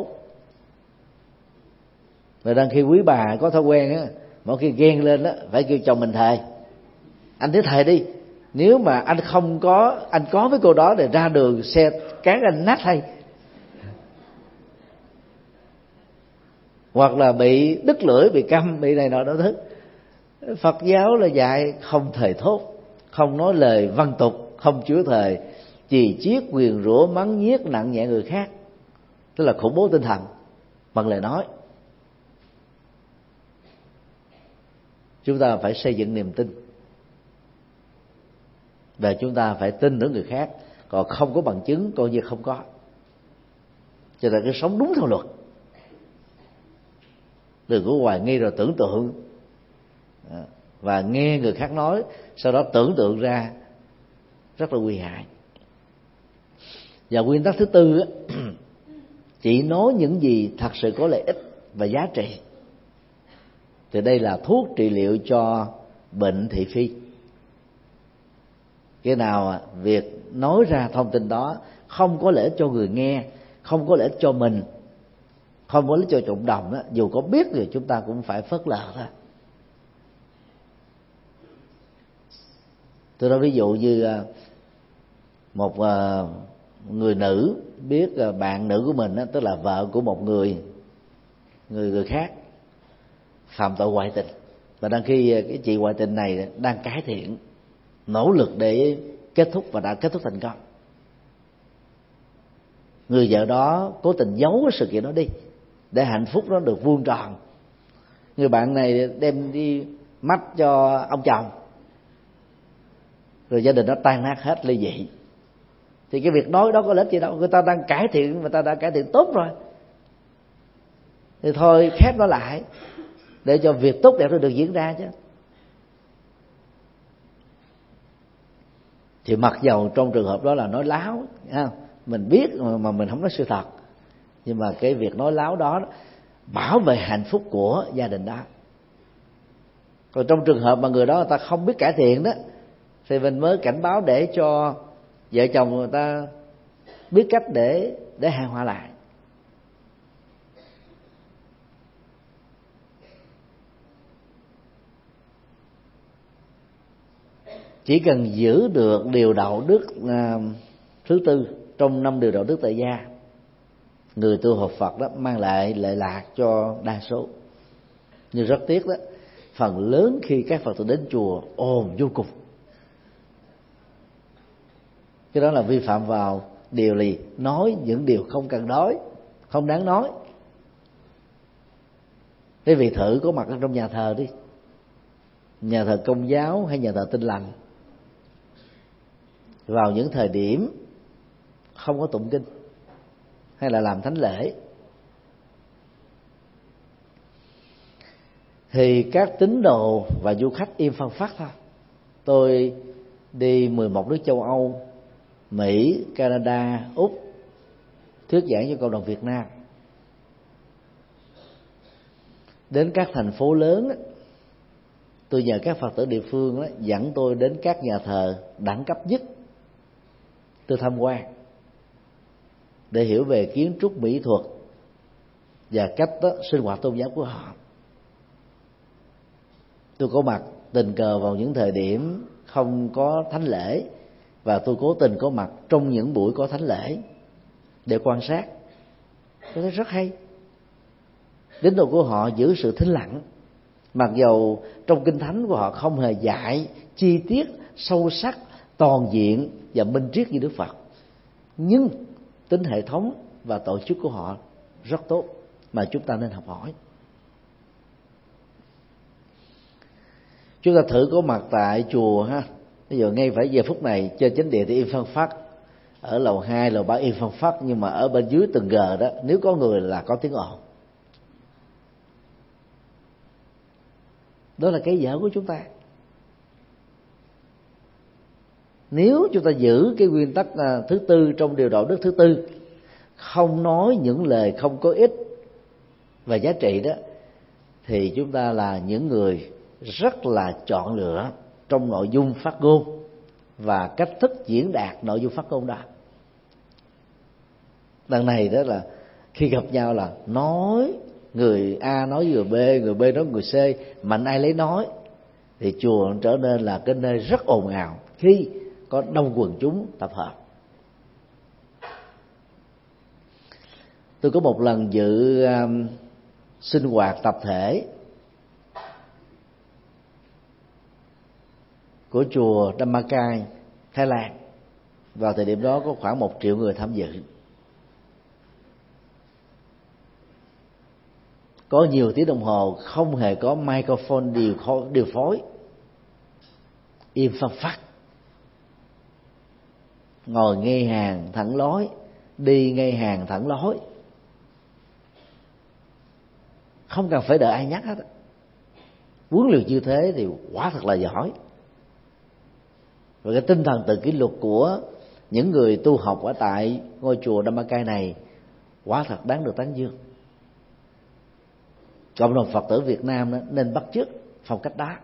Và đang khi quý bà có thói quen á, mỗi khi ghen lên á phải kêu chồng mình thề. Anh cứ thề đi, nếu mà anh không có, anh có với cô đó để ra đường xe cán anh nát hay, hoặc là bị đứt lưỡi, bị câm, bị này nọ đó thứ. Phật giáo là dạy không thề thốt, không nói lời văn tục, không chứa thề, chì chiết, nguyền rủa, mắng nhiếc nặng nhẹ người khác, tức là khủng bố tinh thần bằng lời nói. Chúng ta phải xây dựng niềm tin, và chúng ta phải tin tưởng người khác, còn không có bằng chứng coi như không có. Cho nên cứ sống đúng theo luật, đừng có hoài nghi rồi tưởng tượng và nghe người khác nói sau đó tưởng tượng ra, rất là nguy hại. Và nguyên tắc thứ tư chỉ nói những gì thật sự có lợi ích và giá trị. Thì đây là thuốc trị liệu cho bệnh thị phi. Cái nào việc nói ra thông tin đó không có lợi ích cho người nghe, không có lợi ích cho mình, không có lợi ích cho cộng đồng đó, dù có biết thì chúng ta cũng phải phớt lờ thôi. Tôi nói ví dụ như một người nữ biết bạn nữ của mình, tức là vợ của một người người người khác phạm tội ngoại tình, và đang khi cái chị ngoại tình này đang cải thiện, nỗ lực để kết thúc và đã kết thúc thành công. Người vợ đó cố tình giấu cái sự kiện đó đi để hạnh phúc nó được vuông tròn. Người bạn này đem đi mách cho ông chồng, rồi gia đình nó tan nát hết, ly dị. Thì cái việc nói đó có lợi ích gì đâu, người ta đang cải thiện, người ta đã cải thiện tốt rồi, thì thôi khép nó lại để cho việc tốt đẹp nó được diễn ra chứ. Thì mặc dầu trong trường hợp đó là nói láo, mình biết mà mình không nói sự thật, nhưng mà cái việc nói láo đó bảo vệ hạnh phúc của gia đình đó. Còn trong trường hợp mà người đó người ta không biết cải thiện đó, thì mình mới cảnh báo để cho vợ chồng người ta biết cách để để hài hòa lại. Chỉ cần giữ được điều đạo đức à, thứ tư trong năm điều đạo đức tại gia, người tu học Phật đó mang lại lệ lạc cho đa số. Nhưng rất tiếc đó, phần lớn khi các Phật tử đến chùa ồn vô cùng. Cái đó là vi phạm vào điều lì, nói những điều không cần nói, không đáng nói. Quý vị thử có mặt ở trong nhà thờ đi, nhà thờ Công giáo hay nhà thờ Tin Lành, vào những thời điểm không có tụng kinh hay là làm thánh lễ, thì các tín đồ và du khách im phăng phát thôi. Tôi đi mười một nước châu Âu, Mỹ, Canada, Úc thuyết giảng cho cộng đồng Việt Nam. Đến các thành phố lớn, tôi nhờ các Phật tử địa phương dẫn tôi đến các nhà thờ đẳng cấp nhất, tôi tham quan để hiểu về kiến trúc mỹ thuật và cách đó, sinh hoạt tôn giáo của họ. Tôi có mặt tình cờ vào những thời điểm không có thánh lễ, và tôi cố tình có mặt trong những buổi có thánh lễ để quan sát. Tôi thấy rất hay. Tín đồ của họ giữ sự thinh lặng, mặc dầu trong kinh thánh của họ không hề dạy chi tiết, sâu sắc, toàn diện và minh triết như Đức Phật, nhưng tính hệ thống và tổ chức của họ rất tốt mà chúng ta nên học hỏi. Chúng ta thử có mặt tại chùa ha, bây giờ ngay phải giờ phút này trên chánh điện thì im phăng phát, ở lầu hai, lầu ba im phăng phát, nhưng mà ở bên dưới từng gờ đó, nếu có người là có tiếng ồn. Đó là cái dở của chúng ta. Nếu chúng ta giữ cái nguyên tắc thứ tư trong điều đạo đức thứ tư, không nói những lời không có ích và giá trị đó, thì chúng ta là những người rất là chọn lựa trong nội dung phát ngôn và cách thức diễn đạt nội dung phát ngôn đó. Đằng này đó là khi gặp nhau là nói, người A nói người B, người B nói người C, mạnh ai lấy nói, thì chùa trở nên là cái nơi rất ồn ào khi có đông quần chúng tập hợp. Tôi có một lần dự um, sinh hoạt tập thể của chùa Dhammakai, Thái Lan. Vào thời điểm đó có khoảng một triệu người tham dự. Có nhiều tiếng đồng hồ không hề có microphone điều, điều phối, im phăng phát, ngồi ngay hàng thẳng lối, đi ngay hàng thẳng lối, không cần phải đợi ai nhắc hết. Huấn luyện như thế thì quả thật là giỏi. Và cái tinh thần tự kỷ luật của những người tu học ở tại ngôi chùa Dhammakai này quả thật đáng được tán dương. Cộng đồng Phật tử Việt Nam đó nên bắt chước phong cách đó.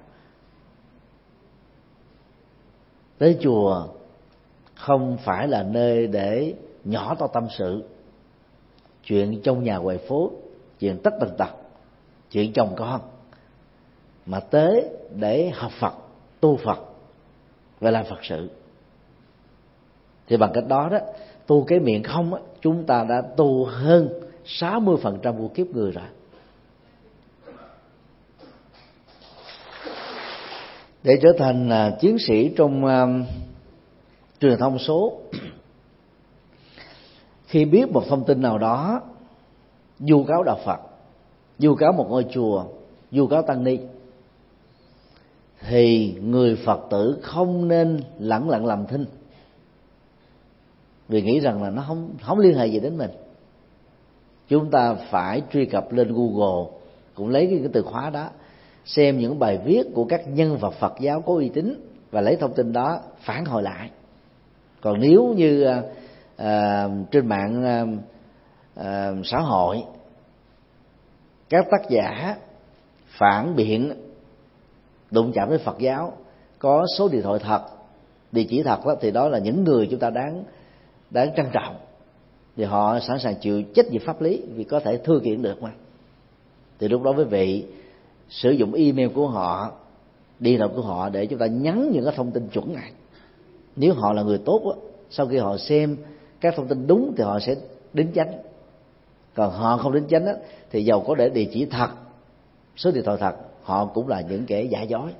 Tới chùa không phải là nơi để nhỏ to tâm sự, chuyện trong nhà ngoài phố, chuyện tất tần tật, chuyện chồng con, mà tới để học Phật, tu Phật và làm Phật sự. Thì bằng cách đó đó, tu cái miệng không á, chúng ta đã tu hơn sáu mươi phần trăm của kiếp người rồi. Để trở thành uh, chiến sĩ trong uh, truyền thông số, khi biết một thông tin nào đó vu cáo đạo Phật, vu cáo một ngôi chùa, vu cáo tăng ni, thì người Phật tử không nên lẳng lặng làm thinh, vì nghĩ rằng là nó không không liên hệ gì đến mình. Chúng ta phải truy cập lên Google, cũng lấy cái, cái từ khóa đó, xem những bài viết của các nhân vật Phật giáo có uy tín và lấy thông tin đó phản hồi lại. Còn nếu như à, à, trên mạng à, à, xã hội các tác giả phản biện đụng chạm với Phật giáo có số điện thoại thật, địa chỉ thật đó, thì đó là những người chúng ta đáng đáng trân trọng, thì họ sẵn sàng chịu trách nhiệm pháp lý vì có thể thư kiện được mà. Thì lúc đó quý vị sử dụng email của họ, điện thoại của họ để chúng ta nhắn những cái thông tin chuẩn này. Nếu họ là người tốt đó, sau khi họ xem các thông tin đúng thì họ sẽ đính chánh. Còn họ không đính chánh á, thì dầu có để địa chỉ thật, số điện thoại thật, họ cũng là những kẻ giả dối.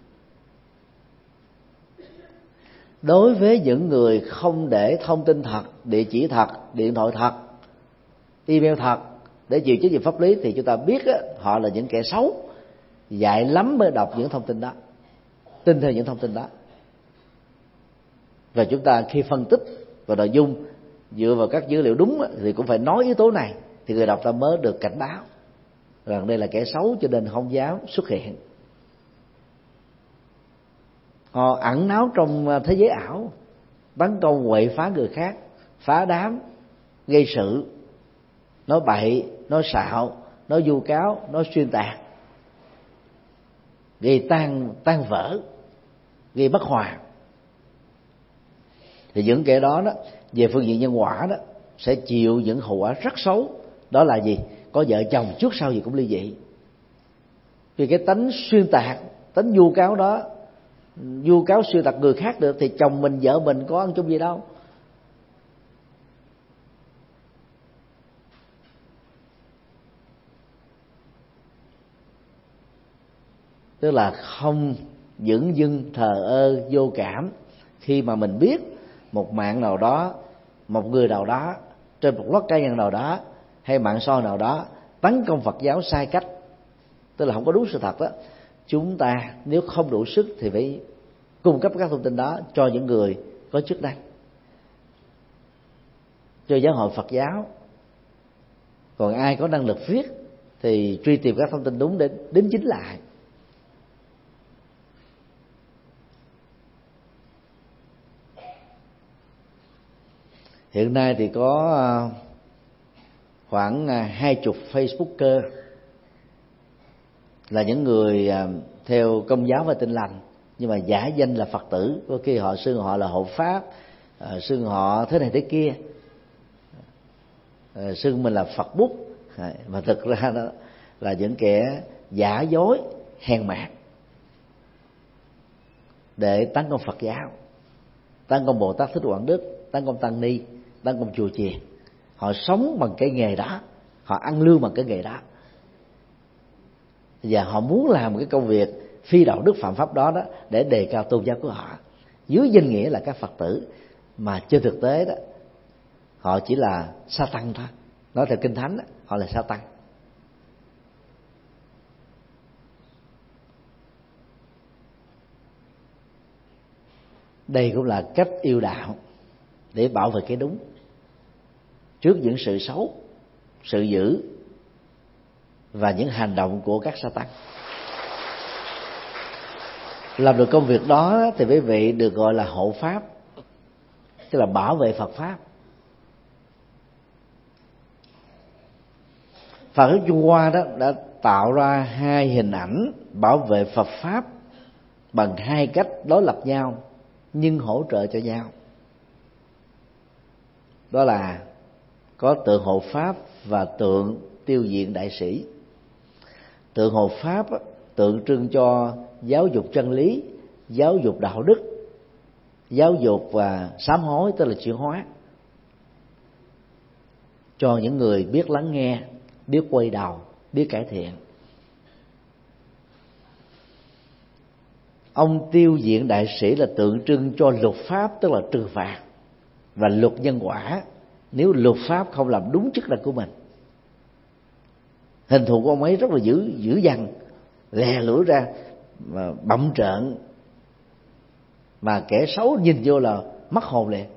Đối với những người không để thông tin thật, địa chỉ thật, điện thoại thật, email thật để chịu trách nhiệm pháp lý, thì chúng ta biết á, họ là những kẻ xấu, dại lắm mới đọc những thông tin đó, tin theo những thông tin đó. Và chúng ta khi phân tích và nội dung dựa vào các dữ liệu đúng á, thì cũng phải nói yếu tố này, thì người đọc ta mới được cảnh báo rằng đây là kẻ xấu, cho nên không dám xuất hiện. Họ ẩn náu trong thế giới ảo, tấn công quậy phá người khác, phá đám, gây sự, nói bậy, nói xạo, nói vu cáo, nói xuyên tạc, gây tan tan vỡ, gây bất hòa. Thì những kẻ đó đó, về phương diện nhân quả đó, sẽ chịu những hậu quả rất xấu. Đó là gì? Có vợ chồng trước sau gì cũng ly dị. Vì cái tánh xuyên tạc, tánh vu cáo đó, vu cáo xuyên tạc người khác được, thì chồng mình vợ mình có ăn chung gì đâu. Tức là không dửng dưng, thờ ơ, vô cảm khi mà mình biết một mạng nào đó, một người nào đó, trên một blog cá nhân nào đó hay mạng xã hội nào đó tấn công Phật giáo sai cách, tức là không có đúng sự thật đó. Chúng ta nếu không đủ sức thì phải cung cấp các thông tin đó cho những người có chức năng, cho giáo hội Phật giáo. Còn ai có năng lực viết thì truy tìm các thông tin đúng để đính chính lại. Hiện nay thì có khoảng hai chục Facebooker là những người theo Công giáo và Tin lành, nhưng mà giả danh là Phật tử. Có khi họ xưng họ là hộ pháp, xưng họ thế này thế kia, xưng mình là Phật bút, mà thực ra đó là những kẻ giả dối hèn mạt để tấn công Phật giáo, tấn công Bồ Tát Thích Quảng Đức, tấn công tăng ni, tấn công chùa chiền. Họ sống bằng cái nghề đó, họ ăn lương bằng cái nghề đó, và họ muốn làm một cái công việc phi đạo đức phạm pháp đó đó để đề cao tôn giáo của họ dưới danh nghĩa là các Phật tử, mà trên thực tế đó họ chỉ là sa tăng thôi. Nói theo Kinh Thánh đó, họ là sa tăng. Đây cũng là cách yêu đạo để bảo vệ cái đúng trước những sự xấu, sự dữ và những hành động của các sa tăng. Làm được công việc đó thì quý vị được gọi là hộ pháp, tức là bảo vệ Phật pháp. Phật giáo Trung Hoa đó đã tạo ra hai hình ảnh bảo vệ Phật pháp bằng hai cách đối lập nhau nhưng hỗ trợ cho nhau. Đó là có tượng hộ pháp và tượng tiêu diện đại sĩ. Tượng hộ pháp tượng trưng cho giáo dục chân lý, giáo dục đạo đức, giáo dục và sám hối, tức là chuyển hóa, cho những người biết lắng nghe, biết quay đầu, biết cải thiện. Ông tiêu diện đại sĩ là tượng trưng cho luật pháp, tức là trừng phạt, và luật nhân quả nếu luật pháp không làm đúng chức năng của mình. Hình thù của ông ấy rất là dữ dữ dằn, lè lưỡi ra mà bặm trợn, mà kẻ xấu nhìn vô là mất hồn liền.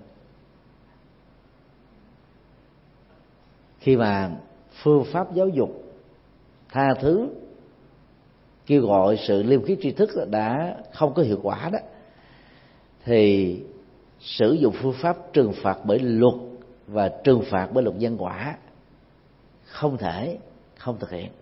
Khi mà phương pháp giáo dục tha thứ, kêu gọi sự liêm khiết tri thức đã không có hiệu quả đó, thì sử dụng phương pháp trừng phạt bởi luật và trừng phạt bởi luật nhân quả không thể không thực hiện.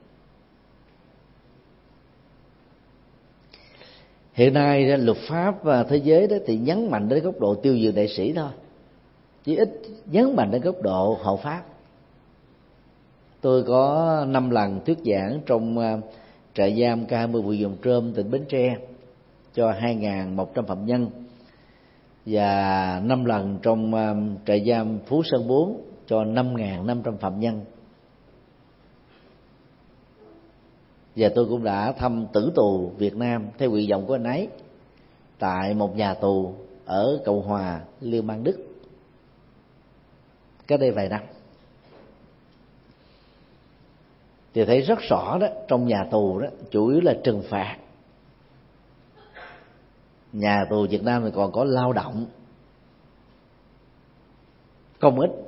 Hiện nay luật pháp và thế giới đó thì nhấn mạnh đến góc độ tiêu diệt đại sĩ thôi, chỉ ít nhấn mạnh đến góc độ hộ pháp. Tôi có năm lần thuyết giảng trong trại giam K hai mươi Bùi Dòng Trôm, tỉnh Bến Tre cho hai nghìn một trăm phạm nhân, và năm lần trong trại giam Phú Sơn bốn cho năm nghìn năm trăm phạm nhân Và tôi cũng đã thăm tử tù Việt Nam theo nguyện vọng của anh ấy tại một nhà tù ở Cộng hòa Liên bang Đức cách đây vài năm. Thì thấy rất rõ đó, trong nhà tù đó chủ yếu là trừng phạt. Nhà tù Việt Nam thì còn có lao động, công ích,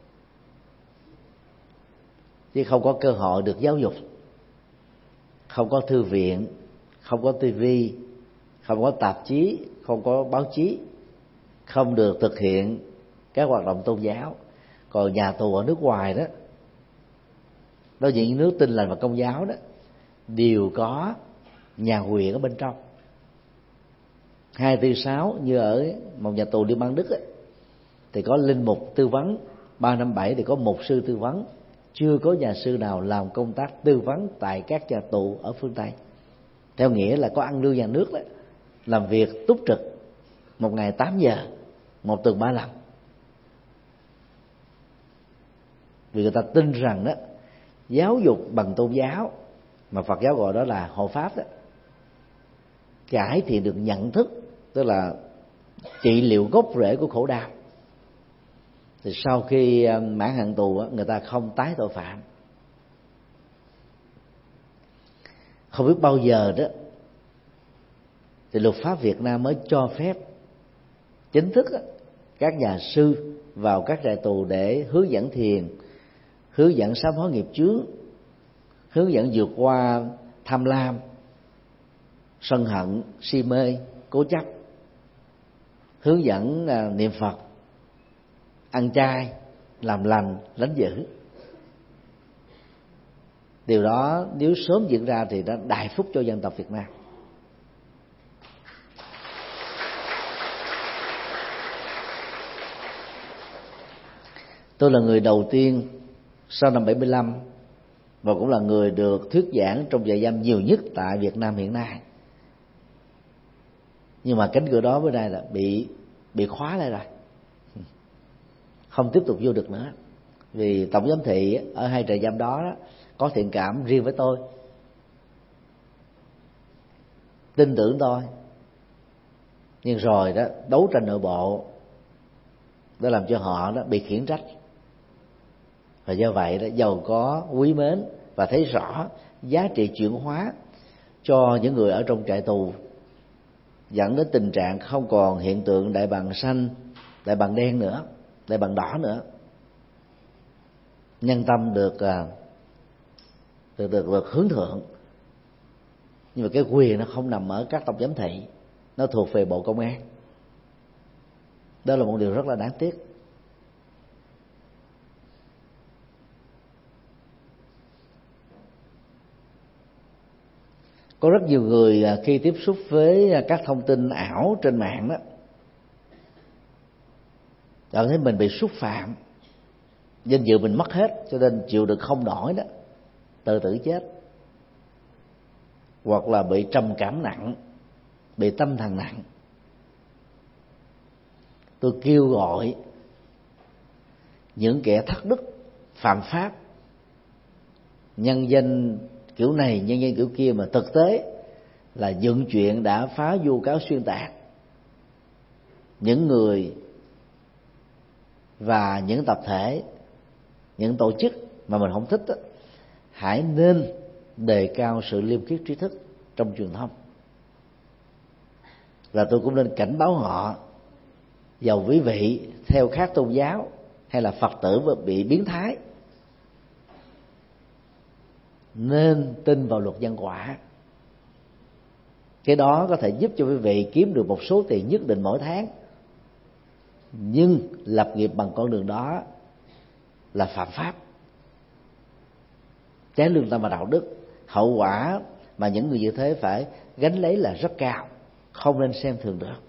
chứ không có cơ hội được giáo dục, không có thư viện, không có tivi, không có tạp chí, không có báo chí, không được thực hiện các hoạt động tôn giáo. Còn nhà tù ở nước ngoài đó, đối với những nước Tin Lành và Công giáo đó, đều có nhà nguyện ở bên trong. Hai tư sáu như ở một nhà tù Liên bang Đức ấy, thì có linh mục tư vấn, ba năm bảy thì có mục sư tư vấn. Chưa có nhà sư nào làm công tác tư vấn tại các nhà tù ở phương Tây. Theo nghĩa là có ăn lương nhà nước đó, làm việc túc trực một ngày tám giờ, một tuần ba lần. Vì người ta tin rằng đó, giáo dục bằng tôn giáo, mà Phật giáo gọi đó là hộ pháp đó, cải thiện được nhận thức, tức là trị liệu gốc rễ của khổ đau. Thì sau khi mãn hạn tù, người ta không tái tội phạm. Không biết bao giờ đó thì luật pháp Việt Nam mới cho phép chính thức các nhà sư vào các trại tù để hướng dẫn thiền, hướng dẫn sám hối nghiệp chướng, hướng dẫn vượt qua tham lam, sân hận, si mê, cố chấp, hướng dẫn niệm Phật, ăn chay, làm lành, lánh dữ. Điều đó nếu sớm diễn ra thì đã đại phúc cho dân tộc Việt Nam. Tôi là người đầu tiên sau năm bảy mươi lăm và cũng là người được thuyết giảng trong trại giam nhiều nhất tại Việt Nam hiện nay. Nhưng mà cánh cửa đó bữa nay là bị bị khóa lại rồi, không tiếp tục vô được nữa. Vì tổng giám thị ở hai trại giam đó, đó có thiện cảm riêng với tôi, tin tưởng tôi, nhưng rồi đó đấu tranh nội bộ đã làm cho họ đó bị khiển trách. Và do vậy đó, giàu có quý mến và thấy rõ giá trị chuyển hóa cho những người ở trong trại tù, dẫn đến tình trạng không còn hiện tượng đại bàng xanh, đại bàng đen nữa, đại bàng đỏ nữa. Nhân tâm được được được, được hướng thượng, nhưng mà cái quyền nó không nằm ở các tổng giám thị, nó thuộc về Bộ Công an. Đó là một điều rất là đáng tiếc. Có rất nhiều người khi tiếp xúc với các thông tin ảo trên mạng đó, cảm thấy mình bị xúc phạm, danh dự mình mất hết, cho nên chịu đựng không nổi đó, tự tử chết, hoặc là bị trầm cảm nặng, bị tâm thần nặng. Tôi kêu gọi những kẻ thất đức, phạm pháp, nhân danh kiểu này, nhân danh kiểu kia, mà thực tế là dựng chuyện đã phá vu cáo xuyên tạc những người và những tập thể, những tổ chức mà mình không thích đó, hãy nên đề cao sự liêm khiết trí thức trong truyền thông. Và tôi cũng nên cảnh báo họ, dầu quý vị theo khác tôn giáo hay là Phật tử bị biến thái, nên tin vào luật nhân quả. Cái đó có thể giúp cho quý vị kiếm được một số tiền nhất định mỗi tháng, nhưng lập nghiệp bằng con đường đó là phạm pháp, trái lương tâm và đạo đức. Hậu quả mà những người như thế phải gánh lấy là rất cao, không nên xem thường được.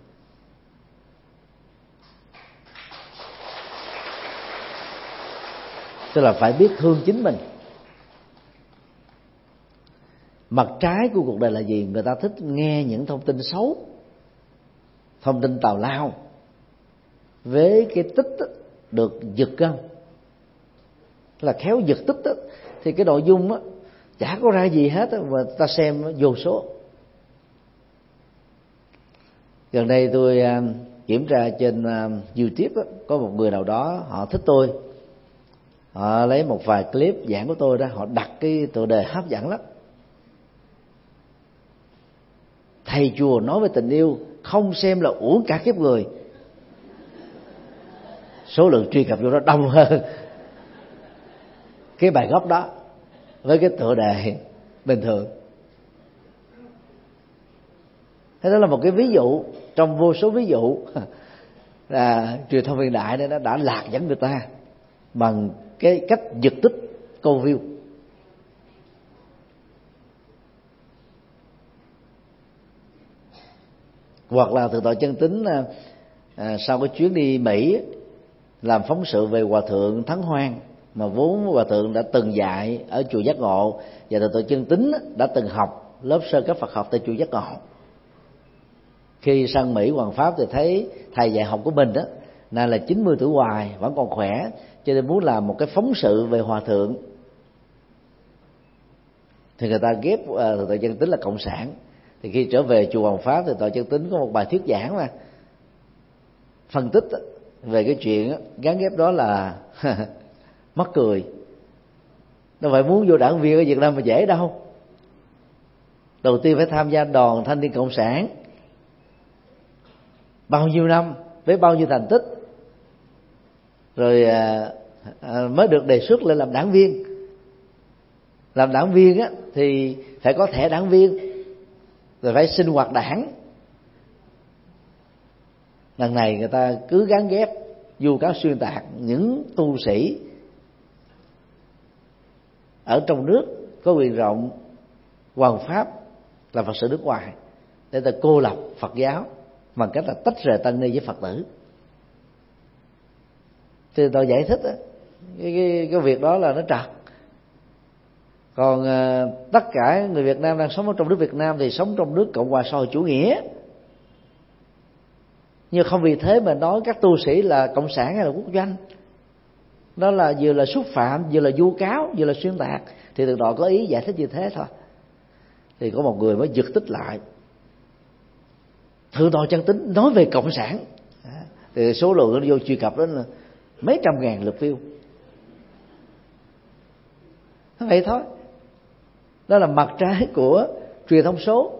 Tức là phải biết thương chính mình. Mặt trái của cuộc đời là gì? Người ta thích nghe những thông tin xấu, thông tin tào lao, với cái tích đó, được giật gân, là khéo giật tích đó, thì cái nội dung đó, chả có ra gì hết mà ta xem vô số. Gần đây tôi kiểm tra trên YouTube đó, có một người nào đó họ thích tôi, họ lấy một vài clip giảng của tôi đó, họ đặt cái tựa đề hấp dẫn lắm: thầy chùa nói về tình yêu không xem là uổng cả kiếp người. Số lượng truy cập vô đó đông hơn cái bài gốc đó với cái tựa đề bình thường. Thế đó là một cái ví dụ trong vô số ví dụ là truyền thông hiện đại nó đã lạc dẫn người ta bằng cái cách giật tích câu view. Hoặc là Thượng tọa Chân Tín à, sau cái chuyến đi Mỹ làm phóng sự về Hòa thượng Thắng Hoan, mà vốn Hòa thượng đã từng dạy ở chùa Giác Ngộ, và Thượng tọa Chân Tín đã từng học lớp sơ cấp Phật học tại chùa Giác Ngộ. Khi sang Mỹ hoàn pháp thì thấy thầy dạy học của mình đó nên là chín mươi tuổi hoài vẫn còn khỏe, cho nên muốn làm một cái phóng sự về Hòa thượng, thì người ta ghép uh, Thượng tọa Chân Tín là cộng sản. Thì khi trở về chùa Hoàng Pháp thì Thượng tọa Chân Tín có một bài thuyết giảng mà phân tích về cái chuyện gắn ghép đó là mắc cười. Đâu phải muốn vô đảng viên ở Việt Nam mà dễ đâu. Đầu tiên phải tham gia đoàn thanh niên cộng sản bao nhiêu năm với bao nhiêu thành tích, rồi à, à, mới được đề xuất lên làm đảng viên. Làm đảng viên á thì phải có thẻ đảng viên, rồi phải sinh hoạt đảng. Lần này người ta cứ gắn ghép vu cáo xuyên tạc những tu sĩ ở trong nước có quyền rộng hoàn pháp là Phật sự nước ngoài, để ta cô lập Phật giáo bằng cách là tách rời tăng ni với Phật tử. Thì tôi giải thích đó, cái, cái, cái việc đó là nó trật. Còn à, tất cả người Việt Nam đang sống ở trong nước Việt Nam thì sống trong nước Cộng hòa xã hội chủ nghĩa, nhưng không vì thế mà nói các tu sĩ là cộng sản hay là quốc doanh. Đó là vừa là xúc phạm, vừa là vu cáo, vừa là xuyên tạc. Thì Thượng tọa có ý giải thích như thế thôi. Thì có một người mới giật tích lại: Thượng tọa Chân Tín nói về cộng sản. Thì số lượng nó vô truy cập đó là mấy trăm ngàn lượt view. Vậy thôi. Đó là mặt trái của truyền thông số.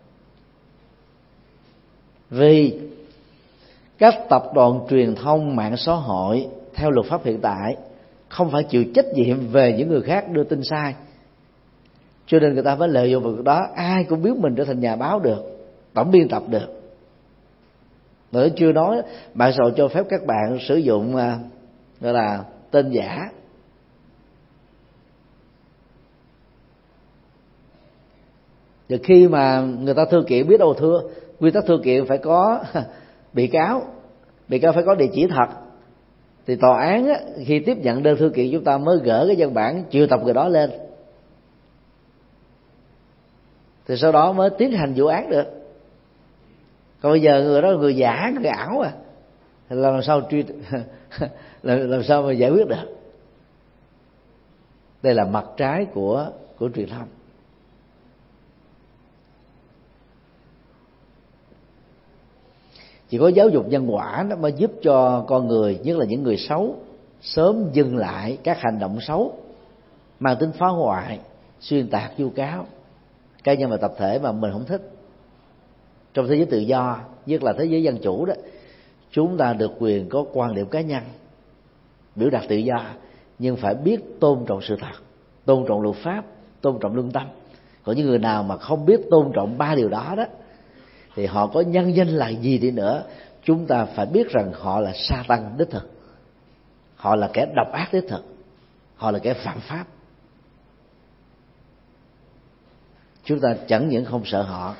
Vì các tập đoàn truyền thông mạng xã hội theo luật pháp hiện tại không phải chịu trách nhiệm về những người khác đưa tin sai, cho nên người ta phải lợi dụng vào việc đó. Ai cũng biết mình trở thành nhà báo được, tổng biên tập được. Nữa chưa nói mạng xã hội cho phép các bạn sử dụng gọi là tên giả. Và khi mà người ta thư kiện, biết đâu thưa, quy tắc thư kiện phải có bị cáo, bị cáo phải có địa chỉ thật. Thì tòa án á, khi tiếp nhận đơn thư kiện chúng ta mới gỡ cái văn bản triệu tập người đó lên, thì sau đó mới tiến hành vụ án được. Còn bây giờ người đó là người giả, người ảo à, thì làm sao truy làm, làm sao mà giải quyết được. Đây là mặt trái của của truyền thông. Chỉ có giáo dục nhân quả nó mới giúp cho con người, nhất là những người xấu, sớm dừng lại các hành động xấu mang tính phá hoại, xuyên tạc, vu cáo cá nhân và tập thể mà mình không thích. Trong thế giới tự do, nhất là thế giới dân chủ đó, chúng ta được quyền có quan điểm cá nhân, biểu đạt tự do, nhưng phải biết tôn trọng sự thật, tôn trọng luật pháp, tôn trọng lương tâm. Còn những người nào mà không biết tôn trọng ba điều đó đó, thì họ có nhân danh là gì đi nữa, chúng ta phải biết rằng họ là sa tăng đích thực, họ là kẻ độc ác đích thực, họ là kẻ phạm pháp. Chúng ta chẳng những không sợ họ,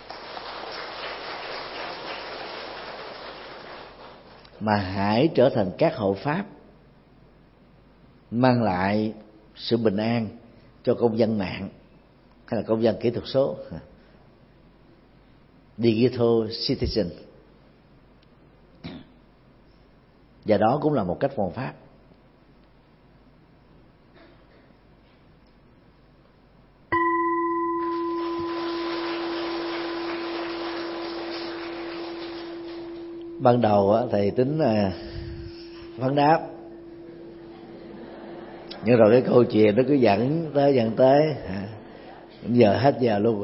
mà hãy trở thành các hộ pháp, mang lại sự bình an cho công dân mạng hay là công dân kỹ thuật số, digital citizen. Và đó cũng là một cách hoàn pháp. Ban đầu á, thầy tính là vấn đáp, nhưng rồi cái câu chuyện nó cứ dẫn tới dẫn tới à, giờ hết giờ luôn.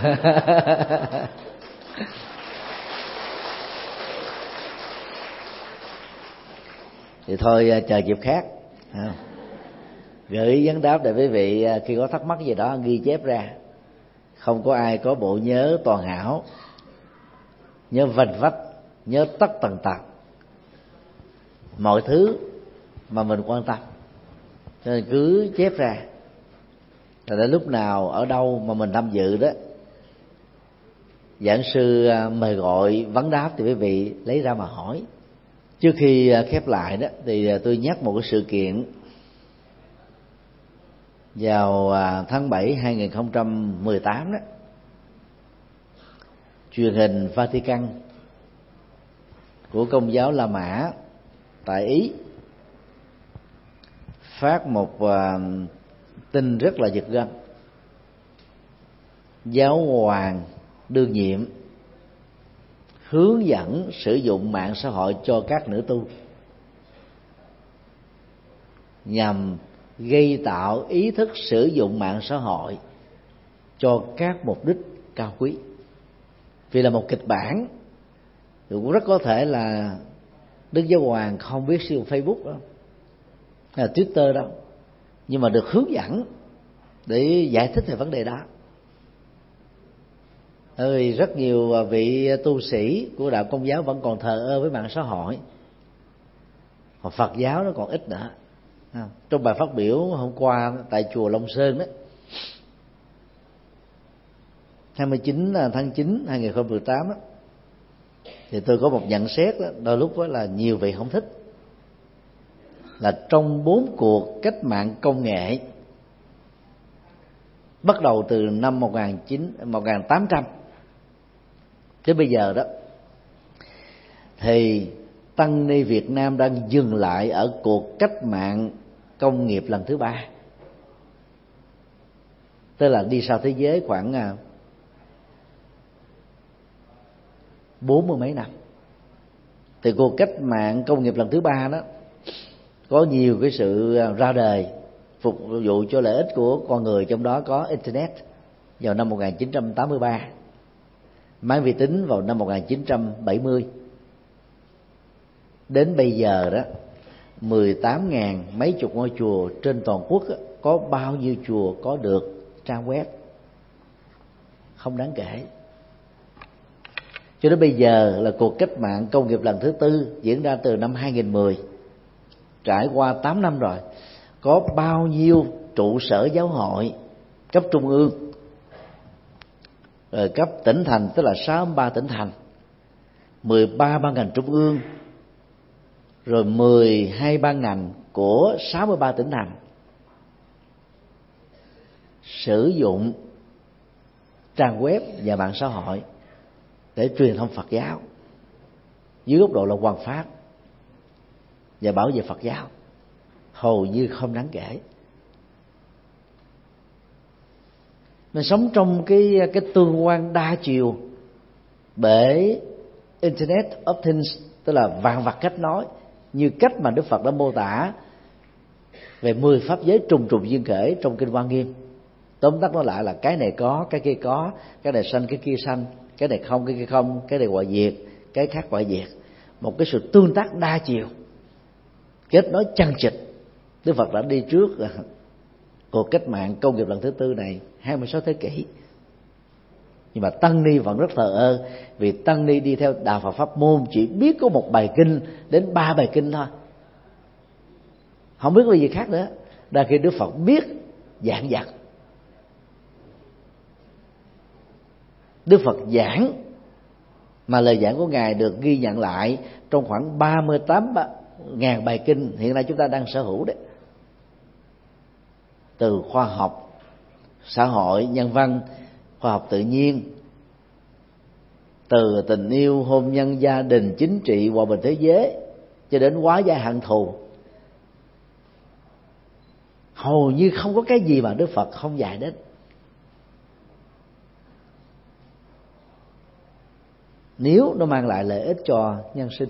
Thì thôi chờ dịp khác. À, gửi vấn đáp để quý vị khi có thắc mắc gì đó ghi chép ra. Không có ai có bộ nhớ toàn hảo, nhớ vành vách, nhớ tất tần tật mọi thứ mà mình quan tâm, cho nên cứ chép ra. Rồi đến lúc nào ở đâu mà mình tham dự đó, giảng sư mời gọi vấn đáp thì quý vị lấy ra mà hỏi. Trước khi khép lại đó thì tôi nhắc một cái sự kiện. Vào tháng bảy hai nghìn không trăm mười tám đó, truyền hình Vatican của Công giáo La Mã tại Ý phát một uh, tin rất là giật gân. Giáo hoàng đương nhiệm hướng dẫn sử dụng mạng xã hội cho các nữ tu nhằm gây tạo ý thức sử dụng mạng xã hội cho các mục đích cao quý. Vì là một kịch bản thì cũng rất có thể là Đức Giáo Hoàng không biết sử dụng Facebook đâu, hay là Twitter đâu, nhưng mà được hướng dẫn để giải thích về vấn đề đó. Bởi rất nhiều vị tu sĩ của đạo Công giáo vẫn còn thờ ơ với mạng xã hội, còn Phật giáo nó còn ít nữa. Trong bài phát biểu hôm qua tại chùa Long Sơn đó, hai mươi chín tháng chín hai nghìn không trăm mười tám đó, thì tôi có một nhận xét đó, đôi lúc đó là nhiều vị không thích, là trong bốn cuộc cách mạng công nghệ bắt đầu từ năm một nghìn tám trăm tới bây giờ đó, thì tăng ni Việt Nam đang dừng lại ở cuộc cách mạng công nghiệp lần thứ ba, tức là đi sau thế giới khoảng bốn mươi mấy năm. Thì cuộc cách mạng công nghiệp lần thứ ba đó có nhiều cái sự ra đời phục vụ cho lợi ích của con người, trong đó có internet vào năm một nghìn chín trăm tám mươi ba, máy vi tính vào năm một nghìn chín trăm bảy mươi. Đến bây giờ đó, mười tám ngàn mấy chục ngôi chùa trên toàn quốc đó, có bao nhiêu chùa có được trang web? Không đáng kể. Cho đến bây giờ là cuộc cách mạng công nghiệp lần thứ tư diễn ra từ năm hai nghìn không trăm mười, trải qua tám năm rồi, có bao nhiêu trụ sở giáo hội cấp trung ương, rồi cấp tỉnh thành, tức là sáu mươi ba tỉnh thành, mười ba ban ngành trung ương, rồi mười hai ban ngành của sáu mươi ba tỉnh thành sử dụng trang web và mạng xã hội để truyền thông Phật giáo dưới góc độ là hoằng pháp và bảo vệ Phật giáo, hầu như không đáng kể. Mình sống trong cái cái tương quan đa chiều bởi Internet of Things, tức là vạn vật kết nối, như cách mà Đức Phật đã mô tả về mười pháp giới trùng trùng duyên khởi trong kinh Hoa Nghiêm. Tóm tắt nó lại là cái này có, cái kia có, cái này sanh, cái kia sanh, cái này không, cái kia không, cái này hoại diệt, cái khác hoại diệt. Một cái sự tương tác đa chiều, kết nối chằng chịt. Đức Phật đã đi trước cuộc cách mạng công nghiệp lần thứ tư này hai mươi sáu thế kỷ. Nhưng mà tăng ni vẫn rất thờ ơ, vì tăng ni đi theo đạo Phật pháp môn chỉ biết có một bài kinh đến ba bài kinh thôi, không biết cái gì khác nữa. Đa khi Đức Phật biết giảng dạy, Đức Phật giảng mà lời giảng của Ngài được ghi nhận lại trong khoảng ba mươi tám ngàn bài kinh hiện nay chúng ta đang sở hữu đấy, từ khoa học, xã hội, nhân văn, khoa học tự nhiên, từ tình yêu, hôn nhân, gia đình, chính trị, hòa bình thế giới, cho đến hóa giải hận thù. Hầu như không có cái gì mà Đức Phật không dạy đến. nếu nó mang lại lợi ích cho nhân sinh.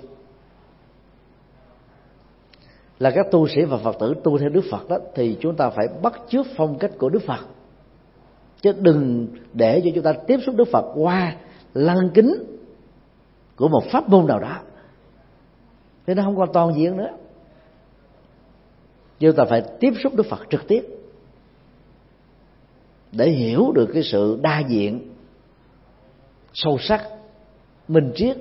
Là các tu sĩ và Phật tử tu theo Đức Phật đó, thì chúng ta phải bắt chước phong cách của Đức Phật, chứ đừng để cho chúng ta tiếp xúc Đức Phật qua lăng kính của một pháp môn nào đó, thế nó không còn toàn diện nữa. Chúng ta phải tiếp xúc Đức Phật trực tiếp để hiểu được cái sự đa diện, sâu sắc, minh triết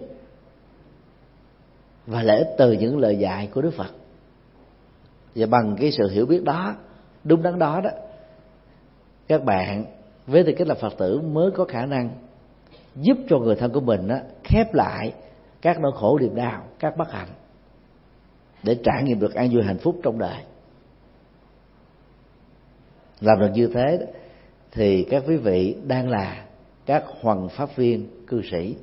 và lợi ích từ những lời dạy của Đức Phật. Và bằng cái sự hiểu biết đó, đúng đắn đó đó, các bạn với tư cách là Phật tử mới có khả năng giúp cho người thân của mình đó, khép lại các nỗi khổ niềm đau, các bất hạnh, để trải nghiệm được an vui hạnh phúc trong đời. Làm được như thế thì các quý vị đang là các hoằng pháp viên cư sĩ.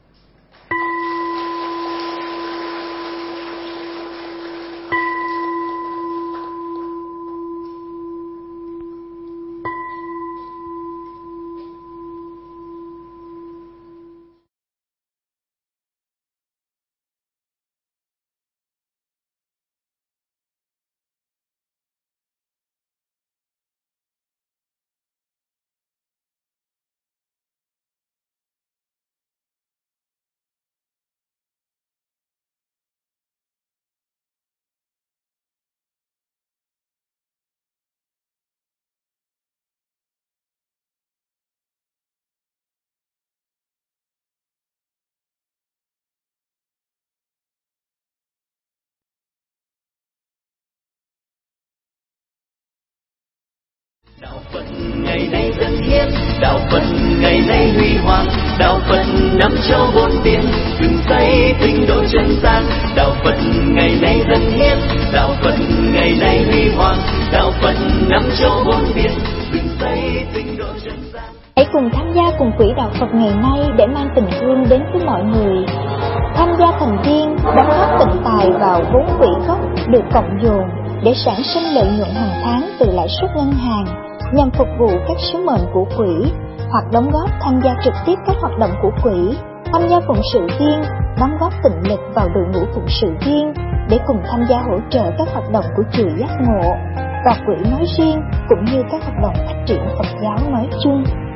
Đạo Phật ngày nay dân hiến, đạo Phật ngày nay huy hoàng, đạo Phật năm châu bốn biển, dựng xây tinh độ chân gian. Đạo Phật ngày nay dân hiến, đạo Phật ngày nay huy hoàng, đạo Phật năm châu bốn biển, dựng xây tinh độ chân gian. Hãy cùng tham gia cùng quỹ đạo Phật ngày nay để mang tình thương đến với mọi người. Tham gia thành viên đóng góp tịnh tài vào vốn quỹ gốc được cộng dồn để sản sinh lợi nhuận hàng tháng từ lãi suất ngân hàng nhằm phục vụ các sứ mệnh của quỹ, hoặc đóng góp tham gia trực tiếp các hoạt động của quỹ, tham gia phụng sự viên, đóng góp tịnh lực vào đội ngũ phụng sự viên để cùng tham gia hỗ trợ các hoạt động của chùa Giác Ngộ và quỹ nói riêng, cũng như các hoạt động phát triển Phật giáo nói chung.